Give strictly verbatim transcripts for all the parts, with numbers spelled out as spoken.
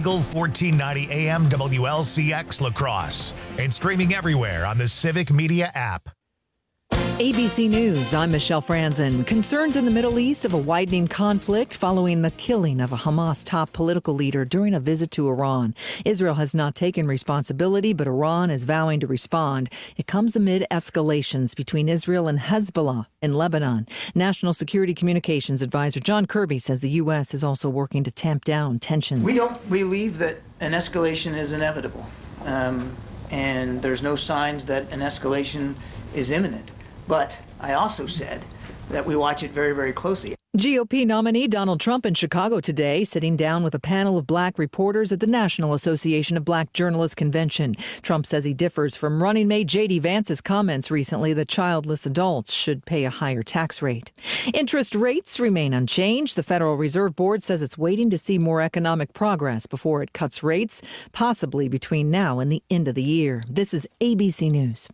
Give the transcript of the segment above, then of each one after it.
Eagle fourteen ninety A M W L C X La Crosse and streaming everywhere on the Civic Media app. A B C News, I'm Michelle Franzen. Concerns in the Middle East of a widening conflict following the killing of a Hamas top political leader during a visit to Iran. Israel has not taken responsibility, but Iran is vowing to respond. It comes amid escalations between Israel and Hezbollah in Lebanon. National Security Communications Advisor John Kirby says the U S is also working to tamp down tensions. We don't believe that an escalation is inevitable, um, and there's no signs that an escalation is imminent. But I also said that we watch it very, very closely. G O P nominee Donald Trump in Chicago today, sitting down with a panel of black reporters at the National Association of Black Journalists Convention. Trump says he differs from running mate J D Vance's comments recently that childless adults should pay a higher tax rate. Interest rates remain unchanged. The Federal Reserve Board says it's waiting to see more economic progress before it cuts rates, possibly between now and the end of the year. This is A B C News.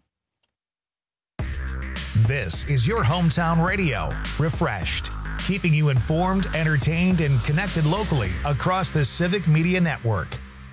This is your hometown radio, Refreshed, keeping you informed, entertained, and connected locally across the Civic Media Network.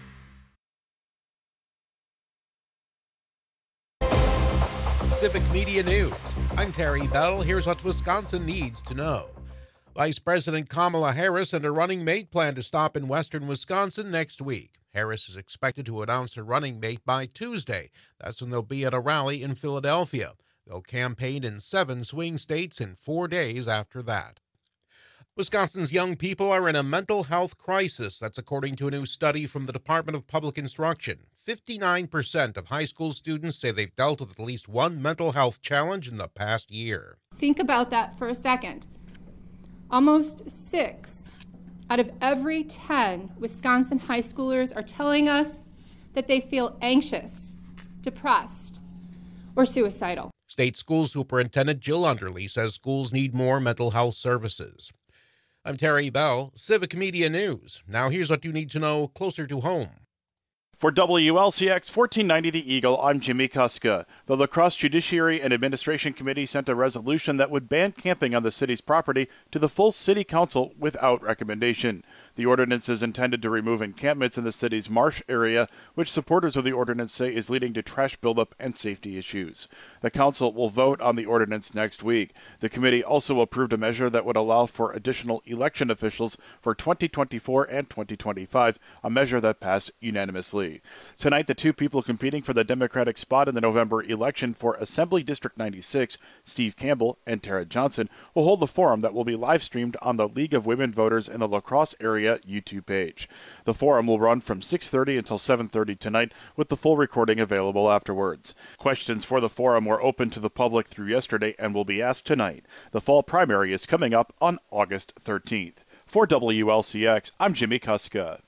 Civic Media News. I'm Terry Bell. Here's what Wisconsin needs to know. Vice President Kamala Harris and her running mate plan to stop in western Wisconsin next week. Harris is expected to announce her running mate by Tuesday. That's when they'll be at a rally in Philadelphia. They'll campaign in seven swing states in four days after that. Wisconsin's young people are in a mental health crisis. That's according to a new study from the Department of Public Instruction. fifty-nine percent of high school students say they've dealt with at least one mental health challenge in the past year. Think about that for a second. Almost six out of every ten Wisconsin high schoolers are telling us that they feel anxious, depressed, or suicidal. State School Superintendent Jill Underly says schools need more mental health services. I'm Terry Bell, Civic Media News. Now here's what you need to know closer to home. For W L C X fourteen ninety The Eagle, I'm Jimmy Kuska. The La Crosse Judiciary and Administration Committee sent a resolution that would ban camping on the city's property to the full city council without recommendation. The ordinance is intended to remove encampments in the city's marsh area, which supporters of the ordinance say is leading to trash buildup and safety issues. The council will vote on the ordinance next week. The committee also approved a measure that would allow for additional election officials for twenty twenty-four and twenty twenty-five, a measure that passed unanimously. Tonight, the two people competing for the Democratic spot in the November election for Assembly District ninety-six, Steve Campbell and Tara Johnson, will hold the forum that will be live-streamed on the League of Women Voters in the La Crosse area YouTube page. The forum will run from six thirty until seven thirty tonight, with the full recording available afterwards. Questions for the forum were open to the public through yesterday and will be asked tonight. The fall primary is coming up on August thirteenth. For W L C X, I'm Jimmy Kuska.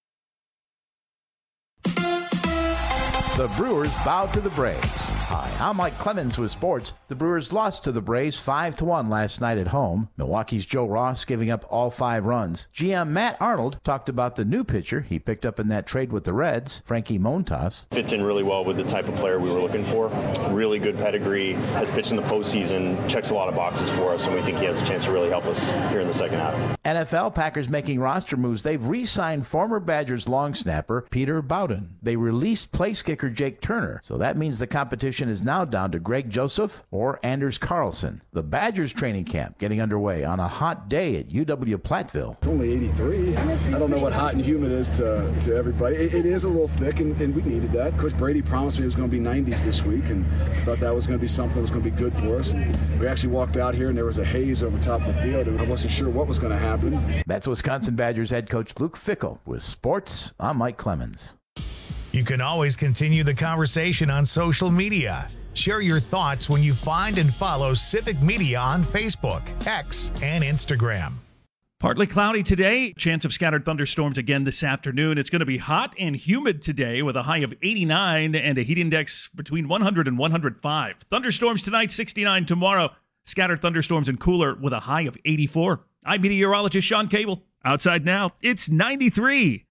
The Brewers bowed to the Braves. Hi, I'm Mike Clemens with sports. The Brewers lost to the Braves five to one last night at home. Milwaukee's Joe Ross giving up all five runs. G M Matt Arnold talked about the new pitcher he picked up in that trade with the Reds, Frankie Montas. Fits in really well with the type of player we were looking for. Really good pedigree, has pitched in the postseason, checks a lot of boxes for us, and we think he has a chance to really help us here in the second half. N F L Packers making roster moves. They've re-signed former Badgers long snapper Peter Bowden. They released place kicker Jake Turner, so that means the competition is now down to Greg Joseph or Anders Carlson. The Badgers training camp getting underway on a hot day at U W Platteville. It's only eighty-three. I don't know what hot and humid is to, to everybody. It, it is a little thick, and, and we needed that. Coach Brady promised me it was going to be nineties this week, and I thought that was going to be something that was going to be good for us. And we actually walked out here, and there was a haze over top of the field, and I wasn't sure what was going to happen. That's Wisconsin Badgers head coach Luke Fickell with sports. I'm Mike Clemens. You can always continue the conversation on social media. Share your thoughts when you find and follow Civic Media on Facebook, X, and Instagram. Partly cloudy today. Chance of scattered thunderstorms again this afternoon. It's going to be hot and humid today with a high of eighty-nine and a heat index between one hundred and one hundred five. Thunderstorms tonight, sixty-nine tomorrow. Scattered thunderstorms and cooler with a high of eighty-four. I'm meteorologist Sean Cable. Outside now, it's ninety-three.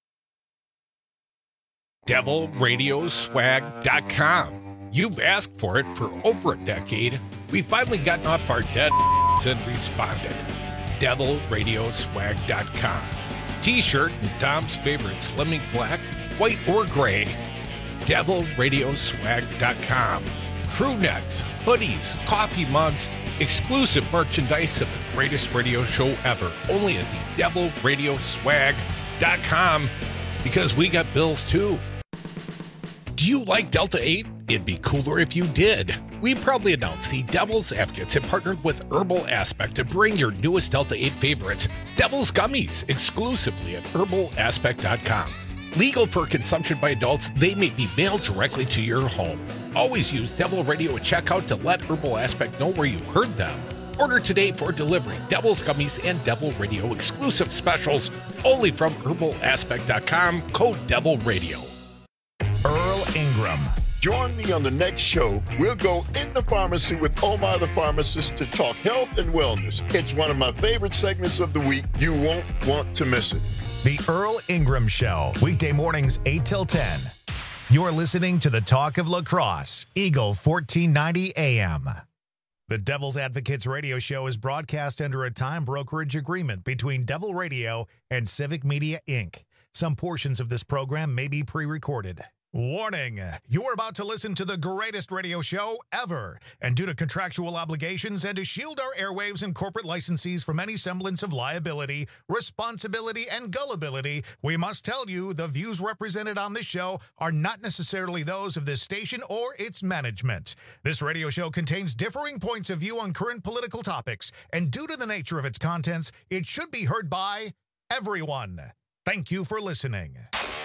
Devil Radio Swag dot com. You've asked for it for over a decade. We've finally gotten off our dead and responded. Devil Radio Swag dot com. T-shirt in Dom's favorite Slimming Black, white or gray. devil radio swag dot com. Crew necks, hoodies, coffee mugs, exclusive merchandise of the greatest radio show ever. Only at the devil radio swag dot com, because we got bills too. Do you like Delta eight? It'd be cooler if you did. We proudly announced the Devil's Advocates have partnered with Herbal Aspect to bring your newest Delta eight favorites, Devil's Gummies, exclusively at herbal aspect dot com. Legal for consumption by adults, they may be mailed directly to your home. Always use Devil Radio at checkout to let Herbal Aspect know where you heard them. Order today for delivery. Devil's Gummies and Devil Radio exclusive specials only from herbal aspect dot com. Code Devil Radio. Earl Ingram. Join me on the next show. We'll go in the pharmacy with Omar the pharmacist to talk health and wellness. It's one of my favorite segments of the week. You won't want to miss it. The Earl Ingram Show, weekday mornings eight till ten. You're listening to the Talk of La Crosse, Eagle fourteen ninety A M. The Devil's Advocates radio show is broadcast under a time brokerage agreement between Devil Radio and Civic Media, Incorporated. Some portions of this program may be pre-recorded. Warning, you're about to listen to the greatest radio show ever, and due to contractual obligations and to shield our airwaves and corporate licensees from any semblance of liability, responsibility, and gullibility, we must tell you the views represented on this show are not necessarily those of this station or its management. This radio show contains differing points of view on current political topics, and due to the nature of its contents, it should be heard by everyone. Thank you for listening.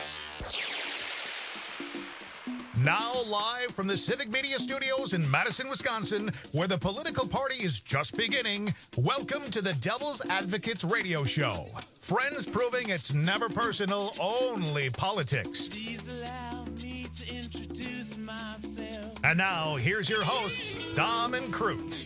Now live from the Civic Media Studios in Madison, Wisconsin, where the political party is just beginning, welcome to the Devil's Advocates radio show. Friends proving it's never personal, only politics. Please allow me to introduce myself. And now, here's your hosts, Dom and Crute.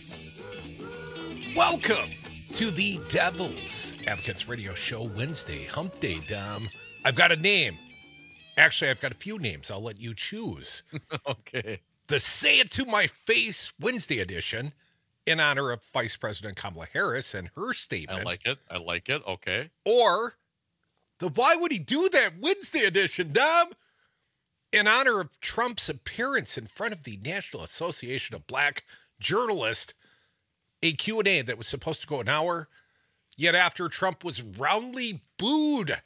Welcome to the Devil's Advocates radio show, Wednesday, Hump Day, Dom. I've got a name. Actually, I've got a few names. I'll let you choose. Okay. The Say It To My Face Wednesday edition in honor of Vice President Kamala Harris and her statement. I like it. I like it. Okay. Or the Why Would He Do That Wednesday edition, Dom, in honor of Trump's appearance in front of the National Association of Black Journalists, a Q and A that was supposed to go an hour, yet after Trump was roundly booed.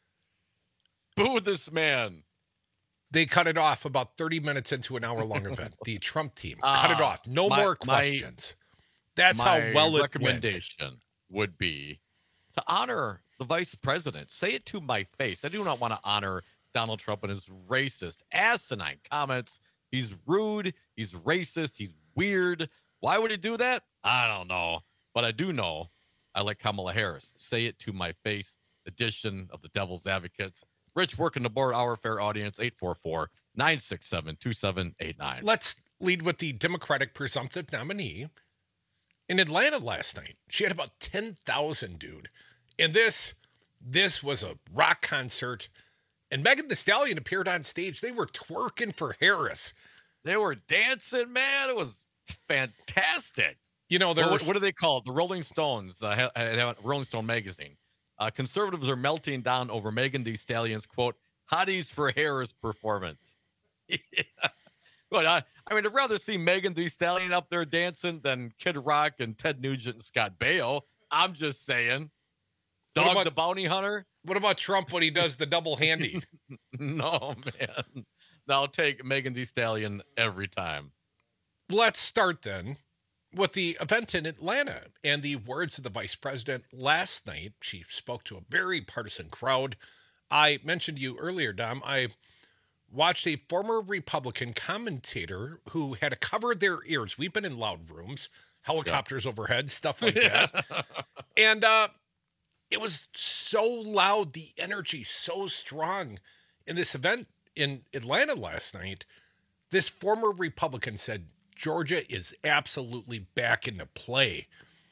Boo this man. They cut it off about thirty minutes into an hour-long event. The Trump team uh, cut it off. No my, more questions. My, That's my how well it recommendation went. would be to honor the vice president. Say it to my face. I do not want to honor Donald Trump and his racist, asinine comments. He's rude. He's racist. He's weird. Why would he do that? I don't know. But I do know I like Kamala Harris. Say it to my face edition of the Devil's Advocates. Rich, working the board, our fair audience, eight four four, nine six seven, two seven eight nine. Let's lead with the Democratic presumptive nominee in Atlanta last night. She had about ten thousand, dude. And this, this was a rock concert. And Megan Thee Stallion appeared on stage. They were twerking for Harris. They were dancing, man. It was fantastic. You know, what, what do they call it? The Rolling Stones, uh, Rolling Stone magazine. Uh, conservatives are melting down over Megan Thee Stallion's, quote, hotties for Harris performance. Yeah. But I, I mean, I'd rather see Megan Thee Stallion up there dancing than Kid Rock and Ted Nugent and Scott Baio. I'm just saying. Dog about, the Bounty Hunter. What about Trump when he does the double handy? No, man. I'll take Megan Thee Stallion every time. Let's start then with the event in Atlanta and the words of the vice president last night. She spoke to a very partisan crowd. I mentioned to you earlier, Dom, I watched a former Republican commentator who had to cover their ears. We've been in loud rooms, helicopters yeah. overhead, stuff like that. And uh, it was so loud, the energy so strong in this event in Atlanta last night. This former Republican said, Georgia is absolutely back into play.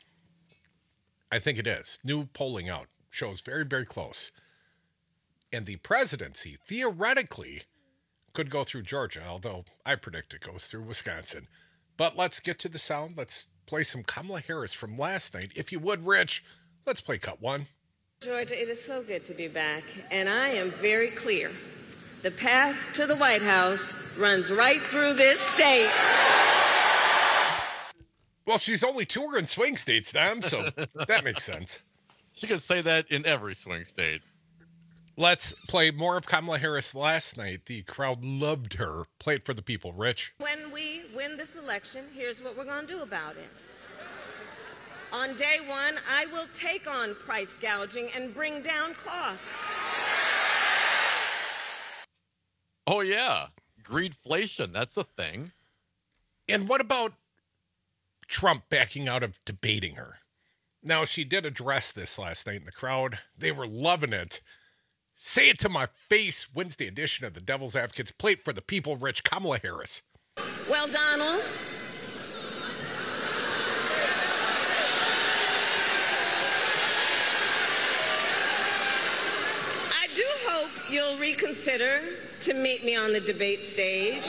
I think it is. New polling out shows very, very close. And the presidency, theoretically, could go through Georgia, although I predict it goes through Wisconsin. But let's get to the sound. Let's play some Kamala Harris from last night. If you would, Rich, let's play cut one. Georgia, it is so good to be back, and I am very clear. The path to the White House runs right through this state. Well, she's only touring swing states, Dom, so that makes sense. She could say that in every swing state. Let's play more of Kamala Harris last night. The crowd loved her. Play it for the people, Rich. When we win this election, here's what we're going to do about it. On day one, I will take on price gouging and bring down costs. Oh, yeah. Greedflation. That's the thing. And what about Trump backing out of debating her? Now, she did address this last night in the crowd. They were loving it. Say it to my face, Wednesday edition of the Devil's Advocates. Play it for the people, Rich. Kamala Harris. Well, Donald, I do hope you'll reconsider to meet me on the debate stage.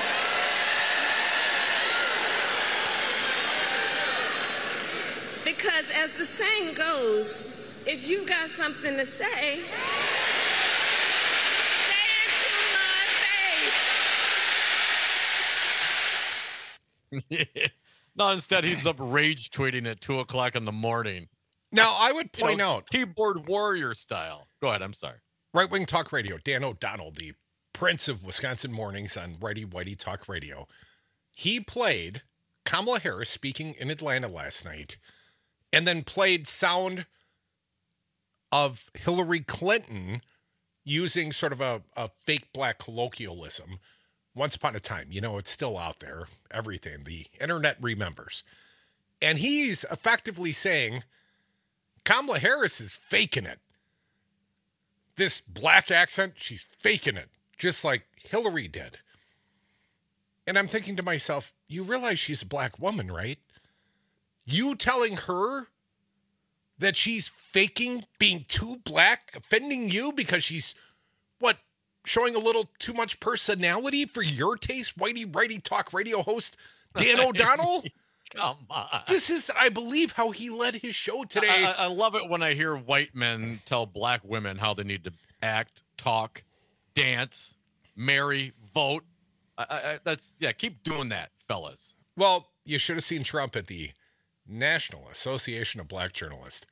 Because as the saying goes, if you've got something to say, say it to my face. No, instead he's up rage tweeting at two o'clock in the morning. Now, I would point you know, out. Keyboard warrior style. Go ahead, I'm sorry. Right Wing Talk Radio, Dan O'Donnell, the prince of Wisconsin mornings on Righty Whitey Talk Radio. He played Kamala Harris speaking in Atlanta last night, and then played sound of Hillary Clinton using sort of a, a fake black colloquialism. Once upon a time, you know, it's still out there, everything. The internet remembers. And he's effectively saying, Kamala Harris is faking it. This black accent, she's faking it, just like Hillary did. And I'm thinking to myself, you realize she's a black woman, right? You telling her that she's faking being too black, offending you because she's, what, showing a little too much personality for your taste, Whitey Righty Talk Radio host Dan O'Donnell? Come on. This is, I believe, how he led his show today. I, I, I love it when I hear white men tell black women how they need to act, talk, dance, marry, vote. I, I, that's, yeah, keep doing that, fellas. Well, you should have seen Trump at the National Association of Black Journalists.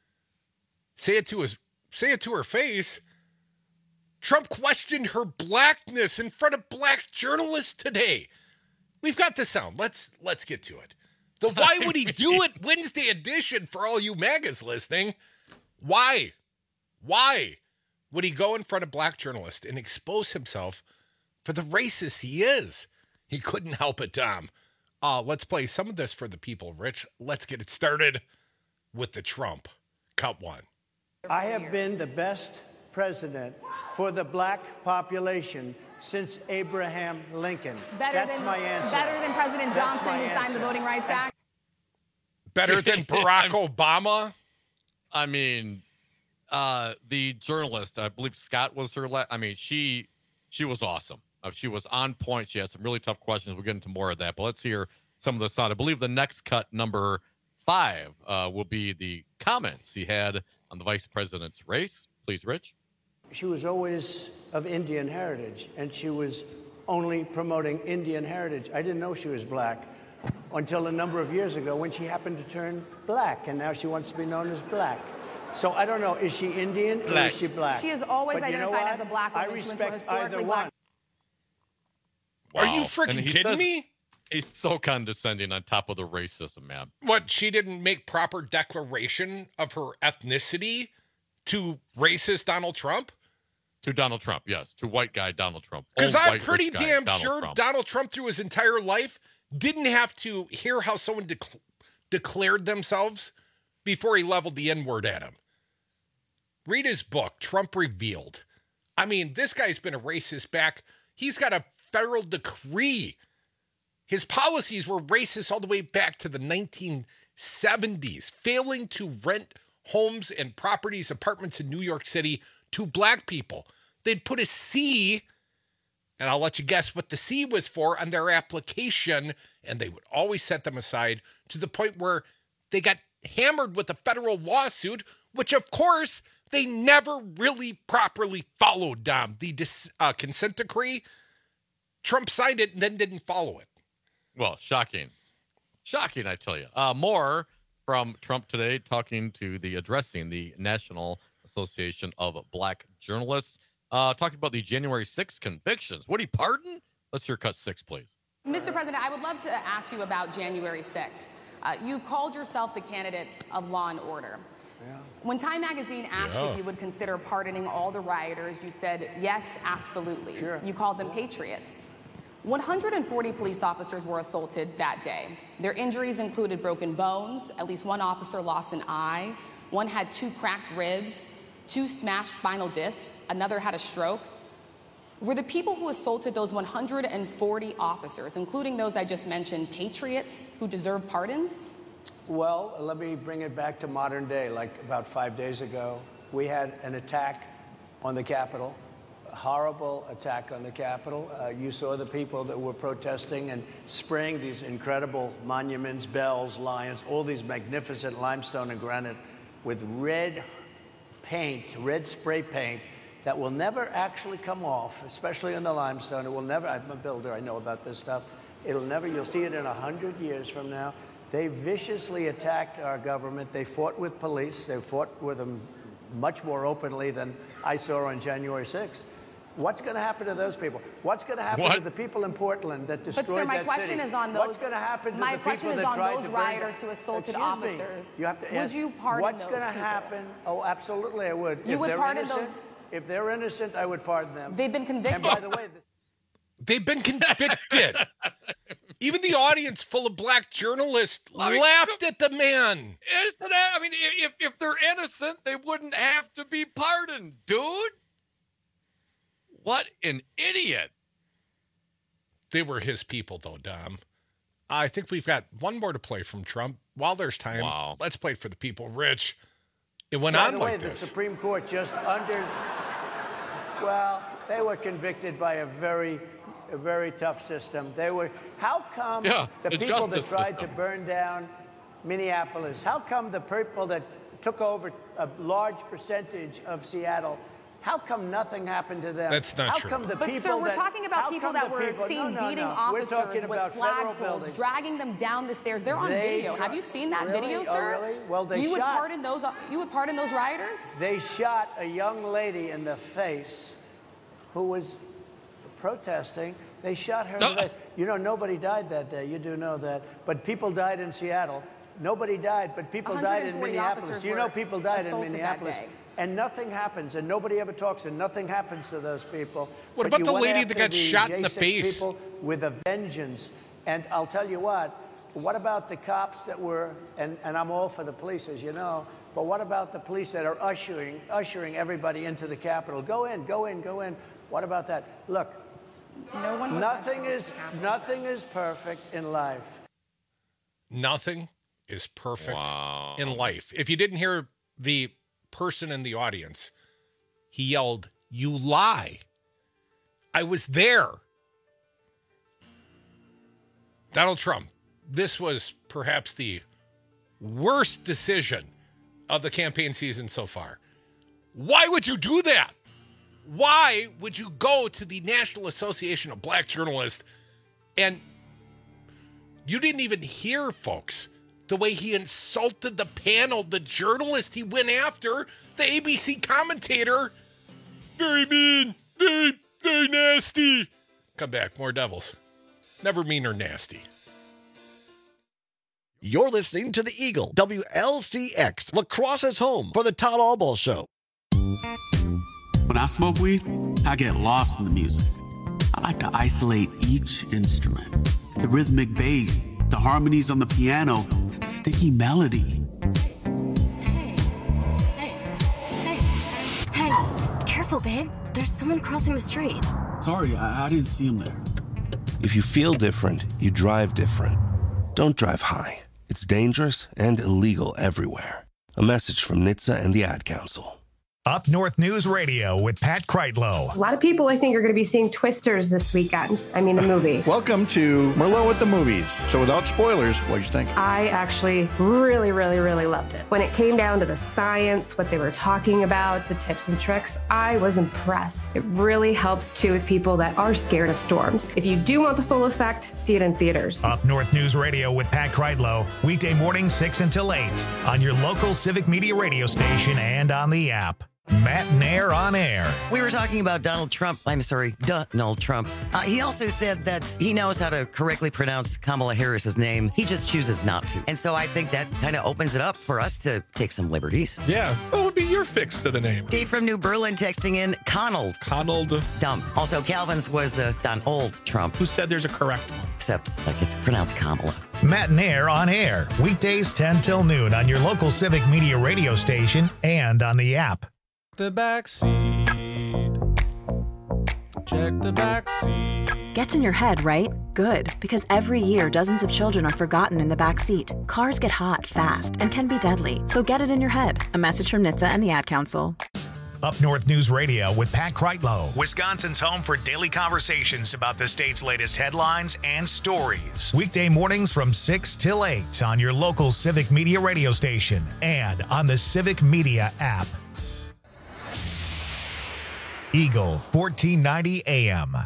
Say it to his, say it to her face. Trump questioned her blackness in front of black journalists today. We've got the sound. Let's let's get to it. The why would he do it Wednesday edition for all you MAGAs listening? Why? Why would he go in front of black journalists and expose himself for the racist he is? He couldn't help it, Tom. Uh, let's play some of this for the people, Rich. Let's get it started with the Trump. Cut one. I have been the best president for the black population since Abraham Lincoln. Better That's than, my answer. Better than President That's Johnson, who signed answer. the Voting Rights Act. Better than Barack Obama? I mean, uh, the journalist, I believe Scott was her. La- I mean, she she was awesome. Uh, she was on point. She had some really tough questions. We'll get into more of that. But let's hear some of the sound. I believe the next cut, number five, uh, will be the comments he had on the vice president's race. Please, Rich. She was always of Indian heritage, and she was only promoting Indian heritage. I didn't know she was black until a number of years ago when she happened to turn black, and now she wants to be known as black. So I don't know, is she Indian or Black. is she black? She is always But you know identified what? as a black woman. I She went to a respect historically either black- one. Are you Wow. freaking And he kidding says- me? He's so condescending on top of the racism, man. What, she didn't make proper declaration of her ethnicity to racist Donald Trump? To Donald Trump, yes. To white guy Donald Trump. Because Old I'm white pretty rich guy, damn Donald sure Trump. Donald Trump, through his entire life, didn't have to hear how someone dec- declared themselves before he leveled the N-word at him. Read his book, Trump Revealed. I mean, this guy's been a racist back. He's got a federal decree. His policies were racist all the way back to the nineteen seventies, failing to rent homes and properties, apartments in New York City to black people. They'd put a C, and I'll let you guess what the C was for on their application, and they would always set them aside to the point where they got hammered with a federal lawsuit, which of course They never really properly followed, Dom, the dis, uh, consent decree. Trump signed it and then didn't follow it. Well, shocking. Shocking, I tell you. Uh, more from Trump today, talking to the, addressing the National Association of Black Journalists, uh, talking about the January sixth convictions. Would he pardon? Let's hear cut six, please. Mister President, I would love to ask you about January sixth. Uh, you've called yourself the candidate of law and order. Yeah. When Time Magazine asked yeah. you if you would consider pardoning all the rioters, you said, yes, absolutely. Sure. You called them patriots. one hundred forty police officers were assaulted that day. Their injuries included broken bones, at least one officer lost an eye, one had two cracked ribs, two smashed spinal discs, another had a stroke. Were the people who assaulted those one hundred forty officers, including those I just mentioned, patriots who deserve pardons? Well, let me bring it back to modern day. Like about five days ago, we had an attack on the Capitol, a horrible attack on the Capitol. Uh, you saw the people that were protesting and spraying these incredible monuments, bells, lions, all these magnificent limestone and granite with red paint, red spray paint, that will never actually come off, especially in the limestone. It will never, I'm a builder, I know about this stuff. It'll never, you'll see it in a hundred years from now. They viciously attacked our government. They fought with police. They fought with them much more openly than I saw on January sixth. What's going to happen to those people? What's going to happen what? to the people in Portland that destroyed that city? But sir, my question city? is on those. What's going to happen to my the question people is that on tried those to rioters burn who assaulted Excuse officers. Me. You have to would ask, you pardon what's those going to people? happen? Oh, absolutely, I would. You if would they're pardon innocent, those? If they're innocent, I would pardon them. They've been convicted. And by the way, they've been convicted. Even the audience full of black journalists I mean, laughed at the man. Isn't that, I mean, if, if they're innocent, they wouldn't have to be pardoned, dude. What an idiot. They were his people, though, Dom. I think we've got one more to play from Trump. While there's time, wow. let's play for the people. Rich, it went by on the like way, this. The Supreme Court just under, well, they were convicted by a very... a very tough system. They were, how come yeah, the people that tried system. to burn down Minneapolis, how come the people that took over a large percentage of Seattle, how come nothing happened to them? That's not how true. Come the but people sir, we're that, talking about people that were people, seen no, no, beating no. officers with flagpoles, buildings. dragging them down the stairs. They're on they video. Tr- Have you seen that really? video, sir? Oh, really? Well, they you shot. would pardon those. You would pardon those rioters? They shot a young lady in the face who was protesting. They shot her in the face. You know, nobody died that day. You do know that. But people died in Seattle. Nobody died, but people died in Minneapolis. You know people died in Minneapolis. And nothing happens, and nobody ever talks, and nothing happens to those people. What but about the lady that got the shot in the J six face? People with a vengeance. And I'll tell you what, what about the cops that were, and, and I'm all for the police, as you know, but what about the police that are ushering, ushering everybody into the Capitol? Go in, go in, go in. What about that? Look, no one nothing is nothing is perfect in life. Nothing is perfect wow. in life. If you didn't hear the person in the audience, he yelled, "You lie." I was there. Donald Trump, this was perhaps the worst decision of the campaign season so far. Why would you do that? Why would you go to the National Association of Black Journalists and you didn't even hear, folks, the way he insulted the panel, the journalist he went after, the A B C commentator. Very mean, very, very nasty. Come back, more Devils. Never mean or nasty. You're listening to the Eagle, W L C X, La Crosse's home for the Todd Albaugh Show. When I smoke weed, I get lost in the music. I like to isolate each instrument. The rhythmic bass, the harmonies on the piano, the sticky melody. Hey, hey, hey, hey, careful, babe. There's someone crossing the street. Sorry, I, I didn't see him there. If you feel different, you drive different. Don't drive high. It's dangerous and illegal everywhere. A message from N H T S A and the Ad Council. Up North News Radio with Pat Kreitlow. A lot of people, I think, are going to be seeing Twisters this weekend. I mean, the movie. Welcome to Merlot with the Movies. So without spoilers, what did you think? I actually really, really, really loved it. When it came down to the science, what they were talking about, the tips and tricks, I was impressed. It really helps, too, with people that are scared of storms. If you do want the full effect, see it in theaters. Up North News Radio with Pat Kreitlow, weekday morning six until eight on your local Civic Media radio station and on the app. Matt Nair on air. We were talking about Donald Trump. I'm sorry, Donald Trump. Uh, he also said that he knows how to correctly pronounce Kamala Harris's name. He just chooses not to. And so I think that kind of opens it up for us to take some liberties. Yeah. What would be your fix to the name? Dave from New Berlin texting in Conald. Conald. Dumb. Also, Calvin's was uh, Donald Trump. Who said there's a correct one? Except like it's pronounced Kamala. Matt Nair on air. Weekdays ten till noon on your local Civic Media radio station and on the app. The back seat. Check the back seat. Gets in your head, right? Good, because every year dozens of children are forgotten in the back seat. Cars get hot fast and can be deadly, so get it in your head. A message from N H T S A and the Ad Council. Up North News Radio with Pat Kreitlow, Wisconsin's home for daily conversations about the state's latest headlines and stories. Weekday mornings from six till eight on your local Civic Media radio station and on the Civic Media app. Eagle fourteen ninety A M.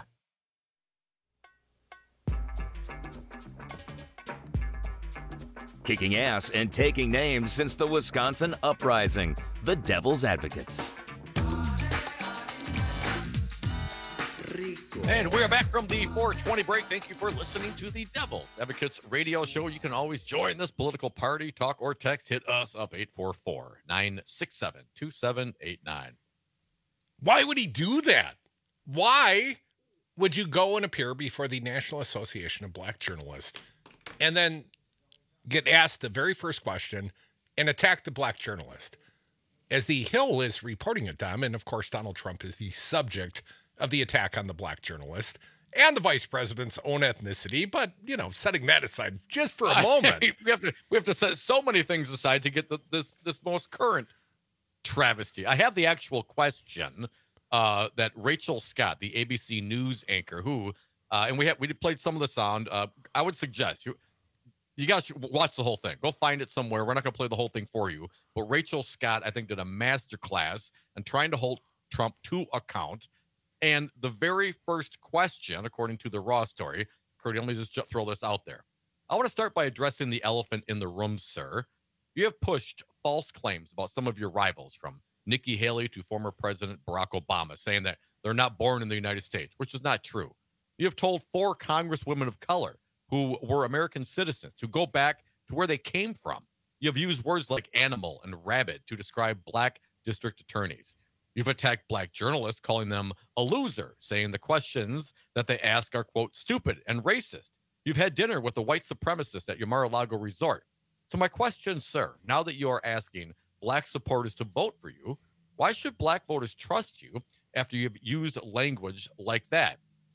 Kicking ass and taking names since the Wisconsin Uprising, the Devil's Advocates. And we're back from the four twenty break. Thank you for listening to the Devil's Advocates radio show. You can always join this political party, talk or text. Hit us up eight four four, nine six seven, two seven eight nine. Why would he do that? Why would you go and appear before the National Association of Black Journalists and then get asked the very first question and attack the black journalist? As the Hill is reporting it, them, and of course Donald Trump is the subject of the attack on the black journalist and the vice president's own ethnicity, but, you know, setting that aside just for a moment. we have to we have to set so many things aside to get the, this this most current travesty. I have the actual question uh, that Rachel Scott, the A B C News anchor, who uh, and we have we played some of the sound. Uh, I would suggest you you guys should watch the whole thing. Go find it somewhere. We're not going to play the whole thing for you, but Rachel Scott, I think, did a master class on trying to hold Trump to account. And the very first question, according to the Raw story, Curdy, let me just throw this out there. I want to start by addressing the elephant in the room, sir. You have pushed false claims about some of your rivals, from Nikki Haley to former President Barack Obama, saying that they're not born in the United States, which is not true. You have told four congresswomen of color who were American citizens to go back to where they came from. You have used words like animal and rabid to describe black district attorneys. You've attacked black journalists, calling them a loser, saying the questions that they ask are, quote, stupid and racist. You've had dinner with a white supremacist at your Mar-a-Lago resort. So my question, sir, now that you are asking black supporters to vote for you, why should black voters trust you after you've used language like that?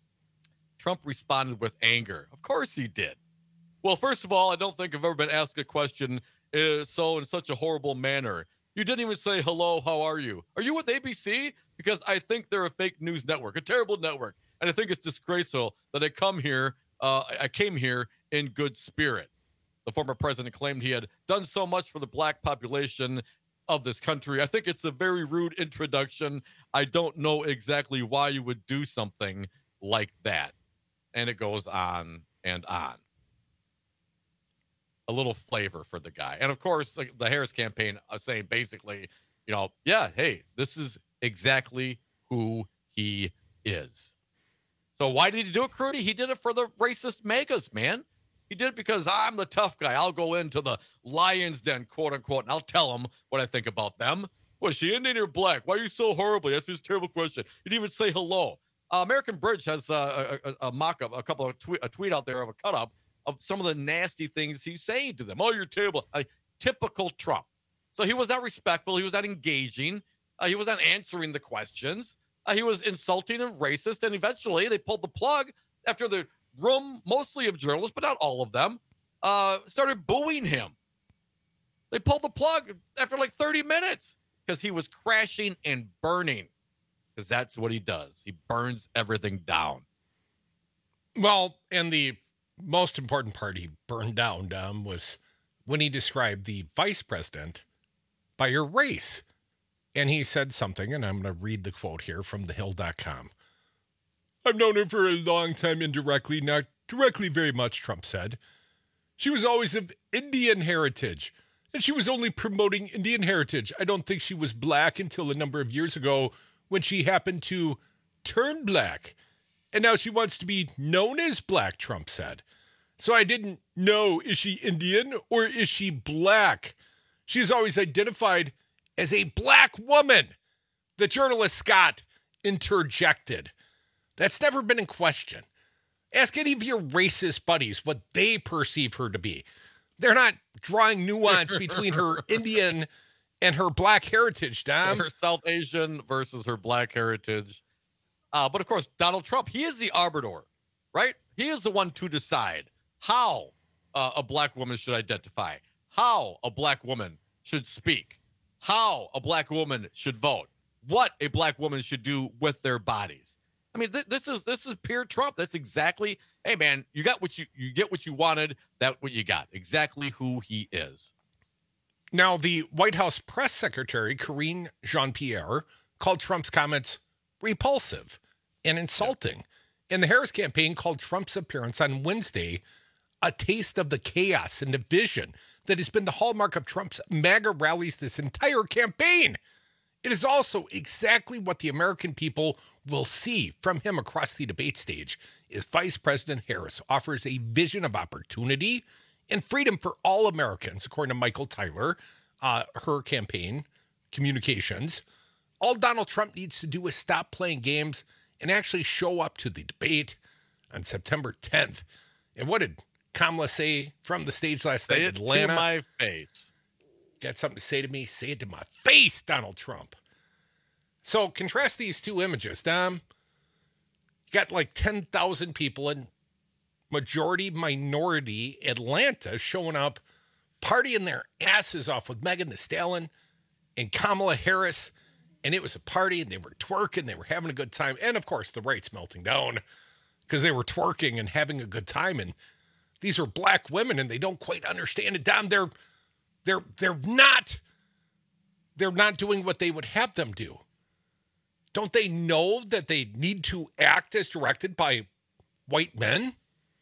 Trump responded with anger. Of course he did. Well, first of all, I don't think I've ever been asked a question uh, so in such a horrible manner. You didn't even say, hello, how are you? Are you with A B C? Because I think they're a fake news network, a terrible network. And I think it's disgraceful that I come here, uh, I came here in good spirit. The former president claimed he had done so much for the black population of this country. I think it's a very rude introduction. I don't know exactly why you would do something like that. And it goes on and on. A little flavor for the guy. And of course, like the Harris campaign uh, saying basically, you know, yeah, hey, this is exactly who he is. So why did he do it, Crudy? He did it for the racist megas, man. He did it because I'm the tough guy. I'll go into the lion's den, quote unquote, and I'll tell them what I think about them. Was she Indian or black? Why are you so horrible? That's just a terrible question. You didn't even say hello. Uh, American Bridge has uh, a, a, a mock-up, a couple of tweet, a tweet out there of a cut-up of some of the nasty things he's saying to them. Oh, you're terrible. Uh, typical Trump. So he was not respectful. He was not engaging. Uh, he was not answering the questions. Uh, he was insulting and racist. And eventually they pulled the plug after the room, mostly of journalists, but not all of them, uh, started booing him. They pulled the plug after like thirty minutes. because he was crashing and burning, because that's what he does. He burns everything down. Well, and the most important part he burned down, Dom, was when he described the vice president by her race. And he said something, and I'm going to read the quote here from the hill dot com. I've known her for a long time indirectly, not directly very much, Trump said. She was always of Indian heritage, and she was only promoting Indian heritage. I don't think she was black until a number of years ago when she happened to turn black. And now she wants to be known as black, Trump said. So I didn't know, is she Indian or is she black? She's always identified as a black woman. The journalist Scott interjected. That's never been in question. Ask any of your racist buddies what they perceive her to be. They're not drawing nuance between her Indian and her black heritage, Dom. Her South Asian versus her black heritage. Uh, but of course, Donald Trump, he is the arbiter, right? He is the one to decide how uh, a black woman should identify, how a black woman should speak, how a black woman should vote, what a black woman should do with their bodies. I mean, th- this is this is pure Trump. That's exactly, hey man, you got what you you get what you wanted. That's what you got. Exactly who he is. Now, the White House press secretary, Karine Jean-Pierre, called Trump's comments repulsive and insulting. And the Harris campaign called Trump's appearance on Wednesday a taste of the chaos and division that has been the hallmark of Trump's MAGA rallies this entire campaign. It is also exactly what the American people will see from him across the debate stage as Vice President Harris offers a vision of opportunity and freedom for all Americans, according to Michael Tyler, uh, her campaign communications. All Donald Trump needs to do is stop playing games and actually show up to the debate on September tenth. And what did Kamala say from the stage last night in Atlanta? To my face. Got something to say to me? Say it to my face, Donald Trump. So contrast these two images, Dom. You got like ten thousand people in majority minority Atlanta showing up, partying their asses off with Megan Thee Stallion and Kamala Harris. And it was a party, and they were twerking, they were having a good time. And of course, the right's melting down because they were twerking and having a good time. And these are black women, and they don't quite understand it, Dom. They're They're they're not they're not doing what they would have them do. Don't they know that they need to act as directed by white men?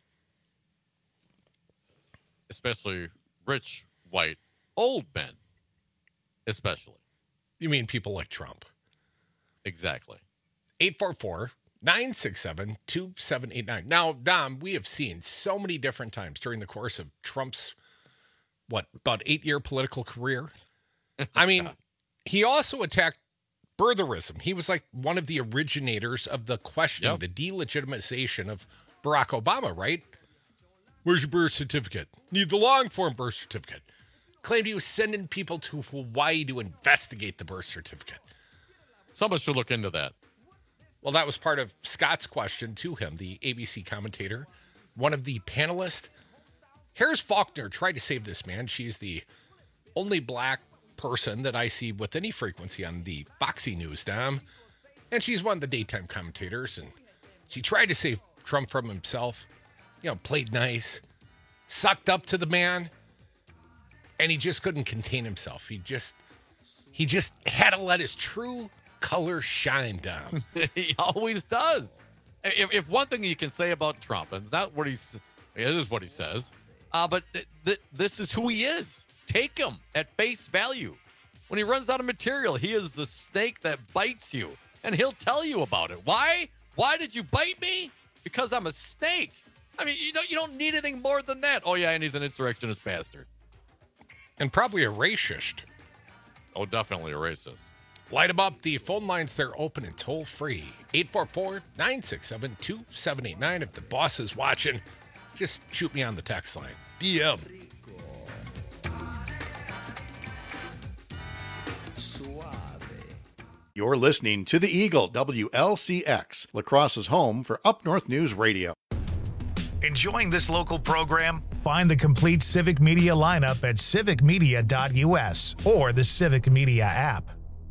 Especially rich, white, old men. Especially. You mean people like Trump? Exactly. eight four four, nine six seven, two seven eight nine. Now, Dom, we have seen so many different times during the course of Trump's what, about eight-year political career? I mean, he also attacked birtherism. He was like one of the originators of the questioning, yep. the delegitimization of Barack Obama, right? Where's your birth certificate? Need the long-form birth certificate. Claimed he was sending people to Hawaii to investigate the birth certificate. Someone should look into that. Well, that was part of Scott's question to him, the A B C commentator, one of the panelists. Harris Faulkner tried to save this man. She's the only black person that I see with any frequency on the Foxy News, Dom. And she's one of the daytime commentators. And she tried to save Trump from himself. You know, played nice, sucked up to the man. And he just couldn't contain himself. He just, he just had to let his true color shine, Dom. He always does. If, if one thing you can say about Trump, and it's not what he's, it is what he says, Uh, but th- th- this is who he is. Take him at face value. When he runs out of material, he is the snake that bites you, and he'll tell you about it. Why? Why did you bite me? Because I'm a snake. I mean, you don't, you don't need anything more than that. Oh, yeah, and he's an insurrectionist bastard. And probably a racist. Oh, definitely a racist. Light them up. The phone lines, they're open and toll-free. eight four four, nine six seven, two seven eight nine. If the boss is watching, just shoot me on the text line. D M. You're listening to the Eagle, W L C X, La Crosse's home for Up North News Radio. Enjoying this local program? Find the complete Civic Media lineup at civic media dot U S or the Civic Media app.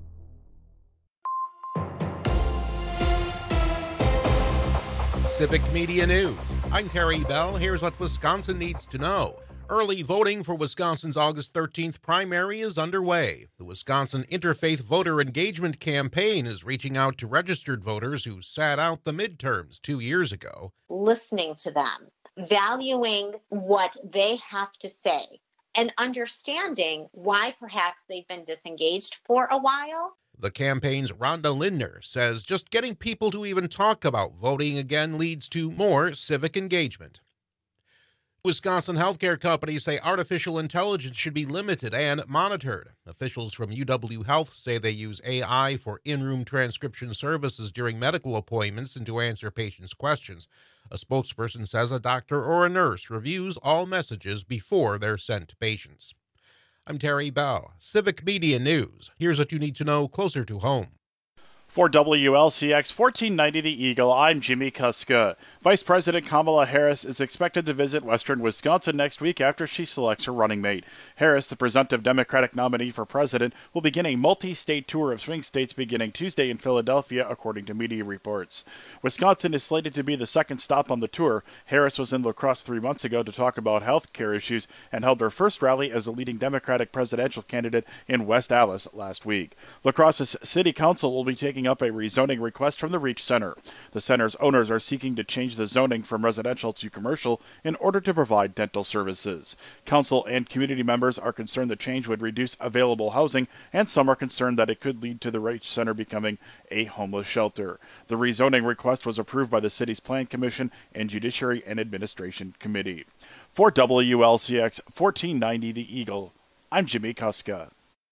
Civic Media News. I'm Terry Bell. Here's what Wisconsin needs to know. Early voting for Wisconsin's August thirteenth primary is underway. The Wisconsin Interfaith Voter Engagement Campaign is reaching out to registered voters who sat out the midterms two years ago. Listening to them, valuing what they have to say, and understanding why perhaps they've been disengaged for a while. The campaign's Rhonda Lindner says just getting people to even talk about voting again leads to more civic engagement. Wisconsin healthcare companies say artificial intelligence should be limited and monitored. Officials from U W Health say they use A I for in-room transcription services during medical appointments and to answer patients' questions. A spokesperson says a doctor or a nurse reviews all messages before they're sent to patients. I'm Terry Bell, Civic Media News. Here's what you need to know closer to home. For W L C X fourteen ninety The Eagle, I'm Jimmy Kuska. Vice President Kamala Harris is expected to visit western Wisconsin next week after she selects her running mate. Harris, the presumptive Democratic nominee for president, will begin a multi-state tour of swing states beginning Tuesday in Philadelphia, according to media reports. Wisconsin is slated to be the second stop on the tour. Harris was in La Crosse three months ago to talk about health care issues and held her first rally as a leading Democratic presidential candidate in West Allis last week. La Crosse's City Council will be taking up a rezoning request from the Reach Center. The center's owners are seeking to change the zoning from residential to commercial in order to provide dental services. Council and community members are concerned the change would reduce available housing, and some are concerned that it could lead to the Reach Center becoming a homeless shelter. The rezoning request was approved by the city's Plan Commission and Judiciary and Administration Committee. For W L C X fourteen ninety The Eagle, I'm Jimmy Kuska.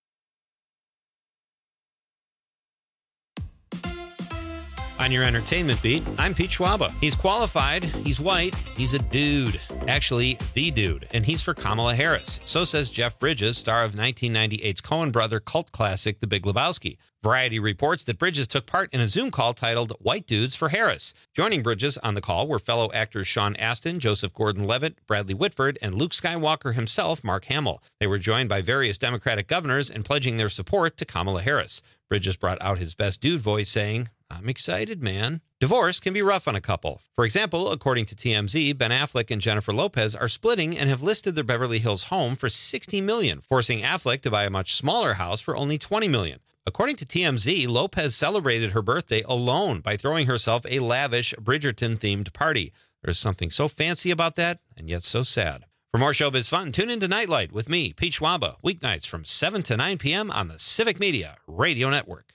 On your entertainment beat, I'm Pete Schwaba. He's qualified, he's white, he's a dude. Actually, the dude, and he's for Kamala Harris. So says Jeff Bridges, star of nineteen ninety-eight's Coen brother cult classic The Big Lebowski. Variety reports that Bridges took part in a Zoom call titled White Dudes for Harris. Joining Bridges on the call were fellow actors Sean Astin, Joseph Gordon-Levitt, Bradley Whitford, and Luke Skywalker himself, Mark Hamill. They were joined by various Democratic governors in pledging their support to Kamala Harris. Bridges brought out his best dude voice, saying, "I'm excited, man." Divorce can be rough on a couple. For example, according to T M Z, Ben Affleck and Jennifer Lopez are splitting and have listed their Beverly Hills home for sixty million dollars, forcing Affleck to buy a much smaller house for only twenty million dollars. According to T M Z, Lopez celebrated her birthday alone by throwing herself a lavish Bridgerton-themed party. There's something so fancy about that, and yet so sad. For more showbiz fun, tune into Nightlight with me, Pete Schwaba, weeknights from seven to nine p.m. on the Civic Media Radio Network.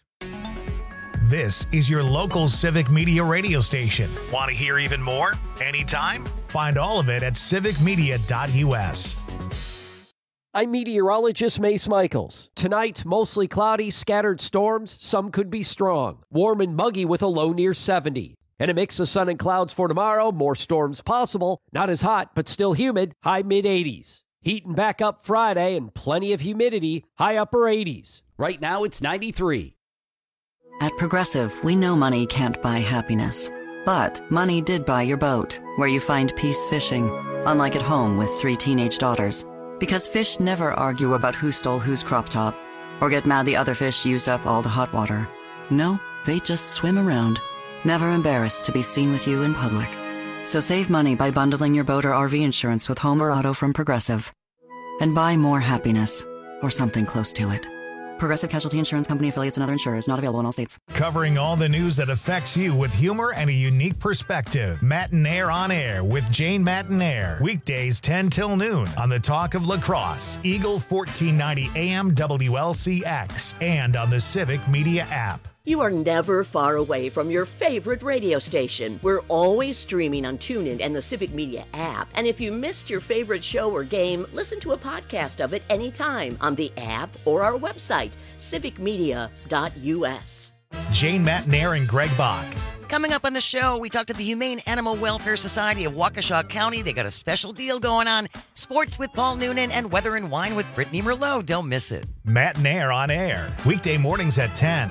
This is your local Civic Media radio station. Want to hear even more? Anytime? Find all of it at civic media dot u s. I'm meteorologist Mace Michaels. Tonight, mostly cloudy, scattered storms. Some could be strong. Warm and muggy with a low near seventy. And a mix of sun and clouds for tomorrow. More storms possible. Not as hot, but still humid. High mid eighties. Heating back up Friday and plenty of humidity. High upper eighties. Right now, it's ninety-three. At Progressive, we know money can't buy happiness. But money did buy your boat, where you find peace fishing, unlike at home with three teenage daughters. Because fish never argue about who stole whose crop top, or get mad the other fish used up all the hot water. No, they just swim around, never embarrassed to be seen with you in public. So save money by bundling your boat or R V insurance with home or auto from Progressive. And buy more happiness, or something close to it. Progressive Casualty Insurance Company affiliates and other insurers, not available in all states. Covering all the news that affects you with humor and a unique perspective. Matinaire on Air with Jane Matinaire. Weekdays ten till noon on the Talk of La Crosse, Eagle fourteen ninety A M W L C X, and on the Civic Media app. You are never far away from your favorite radio station. We're always streaming on TuneIn and the Civic Media app. And if you missed your favorite show or game, listen to a podcast of it anytime on the app or our website, civic media dot u s. Jane Matinaire and Greg Bach. Coming up on the show, we talked to the Humane Animal Welfare Society of Waukesha County. They got a special deal going on. Sports with Paul Noonan and Weather and Wine with Brittany Merlot. Don't miss it. Matinaire on Air. Weekday mornings at ten.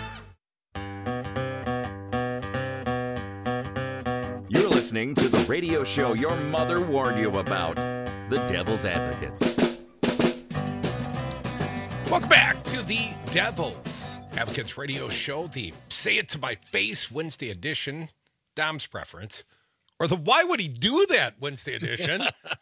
You're listening to the radio show your mother warned you about, The Devil's Advocates. Welcome back to the Devil's Advocates radio show, the Say It to My Face Wednesday edition, Dom's preference. or the why would he do that Wednesday edition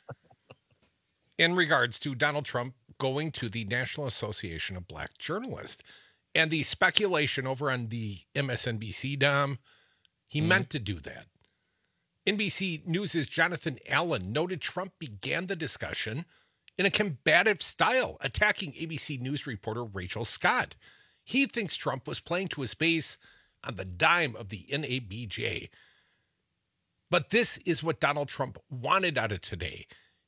in regards to Donald Trump going to the National Association of Black Journalists and the speculation over on the M S N B C, Dom. He mm-hmm. meant to do that. N B C News' Jonathan Allen noted Trump began the discussion in a combative style, attacking A B C News reporter Rachel Scott. He thinks Trump was playing to his base on the dime of the N A B J. But this is what Donald Trump wanted out of today.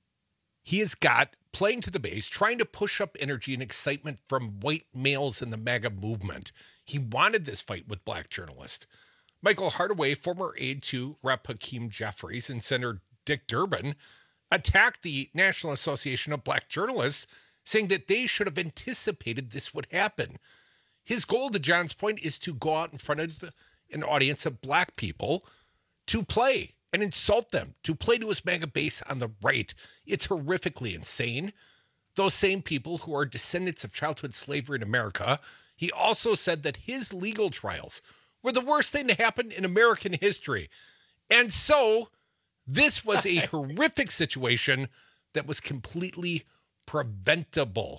He has got playing to the base, trying to push up energy and excitement from white males in the MAGA movement. He wanted this fight with black journalists. Michael Hardaway, former aide to Representative Hakeem Jeffries and Senator Dick Durbin, attacked the National Association of Black Journalists, saying that they should have anticipated this would happen. His goal, to John's point, is to go out in front of an audience of black people to play and insult them, to play to his MAGA base on the right. It's horrifically insane. Those same people who are descendants of childhood slavery in America. He also said that his legal trials were the worst thing to happen in American history. And so this was a horrific situation that was completely preventable.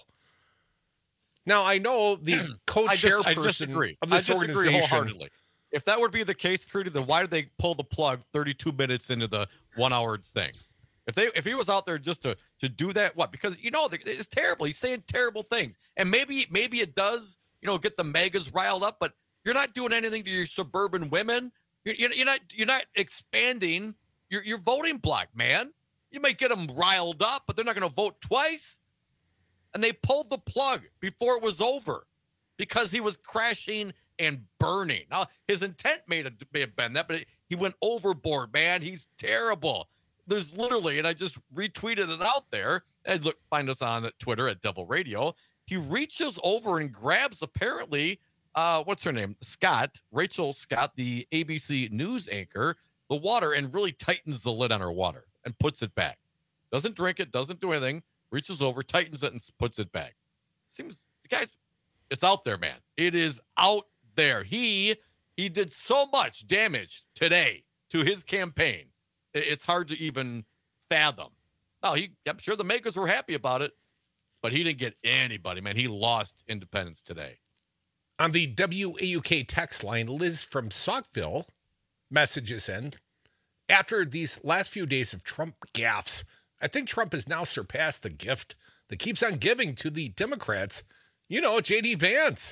Now, I know the co-chairperson of this I organization. Wholeheartedly. If that would be the case, Crudy, then why did they pull the plug thirty-two minutes into the one-hour thing? If they, if he was out there just to to do that, what? Because, you know, it's terrible. He's saying terrible things. And maybe maybe it does, you know, get the MAGAs riled up, but you're not doing anything to your suburban women. You're, you're not you're not expanding your, your voting block, man. You might get them riled up, but they're not going to vote twice. And they pulled the plug before it was over because he was crashing and burning. Now, his intent may have, may have been that, but it, he went overboard, man. He's terrible. There's literally, and I just retweeted it out there, and look, find us on Twitter at Devil Radio. He reaches over and grabs, apparently, uh, what's her name? Scott, Rachel Scott, the A B C News anchor, the water, and really tightens the lid on her water and puts it back. Doesn't drink it, doesn't do anything, reaches over, tightens it, and puts it back. Seems, guys, it's out there, man. It is out there. He he did so much damage today to his campaign. It's hard to even fathom. Now, he, I'm sure the makers were happy about it, but he didn't get anybody, man. He lost independence today. On the W A U K text line, Liz from Saukville messages in, after these last few days of Trump gaffes, I think Trump has now surpassed the gift that keeps on giving to the Democrats. You know, J D Vance.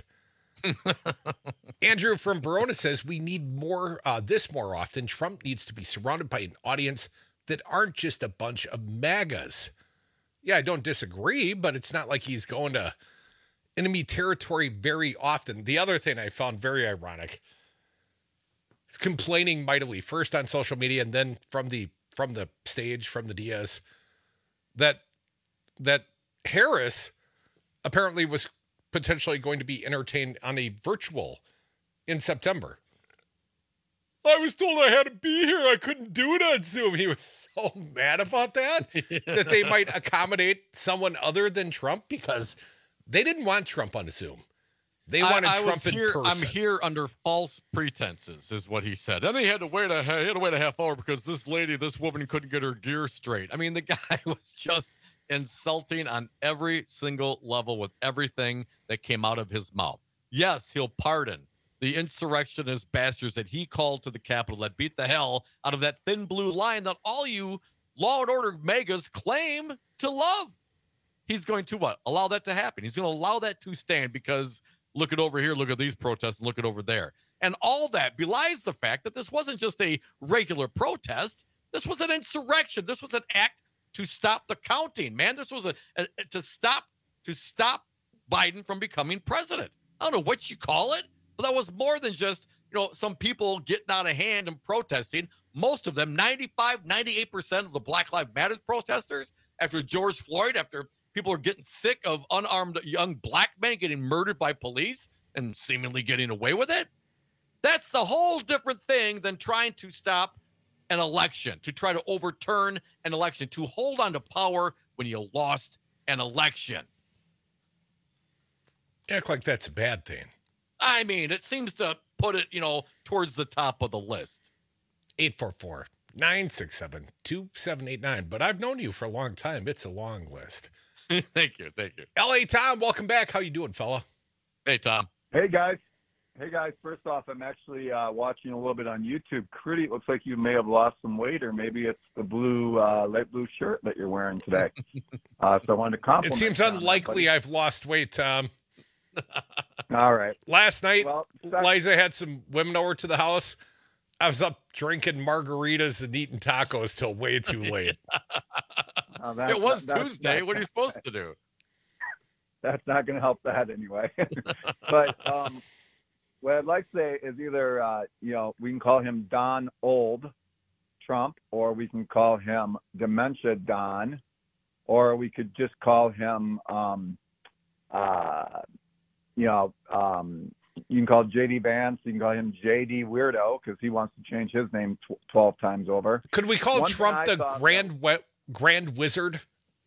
Andrew from Verona says we need more uh, this more often. Trump needs to be surrounded by an audience that aren't just a bunch of MAGAs. Yeah, I don't disagree, but it's not like he's going to enemy territory very often. The other thing I found very ironic is complaining mightily, first on social media and then from the from the stage, from the Diaz, that that Harris apparently was potentially going to be entertained on a virtual in September. I was told I had to be here. I couldn't do it on Zoom. He was so mad about that, that they might accommodate someone other than Trump because they didn't want Trump on Zoom. They wanted I, I Trump in here, person. I'm here under false pretenses, is what he said. And he had to wait a he had to wait a half hour because this lady, this woman, couldn't get her gear straight. I mean, the guy was just insulting on every single level with everything that came out of his mouth. Yes, he'll pardon the insurrectionist bastards that he called to the Capitol that beat the hell out of that thin blue line that all you law and order megas claim to love. He's going to what? Allow that to happen. He's going to allow that to stand because look at over here, look at these protests, and look at over there. And all that belies the fact that this wasn't just a regular protest. This was an insurrection. This was an act to stop the counting, man. This was a, a to stop to stop Biden from becoming president. I don't know what you call it, but that was more than just, you know, some people getting out of hand and protesting. Most of them, ninety-five, ninety-eight percent of the Black Lives Matter protesters, after George Floyd, after people are getting sick of unarmed young black men getting murdered by police and seemingly getting away with it. That's a whole different thing than trying to stop an election, to try to overturn an election, to hold on to power when you lost an election. Act like that's a bad thing. I mean, it seems to put it, you know, towards the top of the list. eight four four, nine six seven, two seven eight nine. But I've known you for a long time. It's a long list. Thank you. Thank you. L A Tom, welcome back. How you doing, fella? Hey, Tom. Hey, guys. Hey, guys. First off, I'm actually uh, watching a little bit on YouTube. Critty, it looks like you may have lost some weight, or maybe it's the blue, uh, light blue shirt that you're wearing today. uh, so I wanted to compliment It seems unlikely I've lost weight, Tom. All right. Last night, Well, Liza had some women over to the house. I was up drinking margaritas and eating tacos till way too late. Uh, that- It was that- Tuesday. that- What are you supposed to do? That's not going to help that anyway. But um, what I'd like to say is either, uh, you know, we can call him Don Old Trump, or we can call him Dementia Don, or we could just call him, um, uh, you know, um, you can call J D Vance, you can call him J D Weirdo, because he wants to change his name tw- twelve times over. Could we call One thing Trump I the thought- Grand we- Grand Wizard?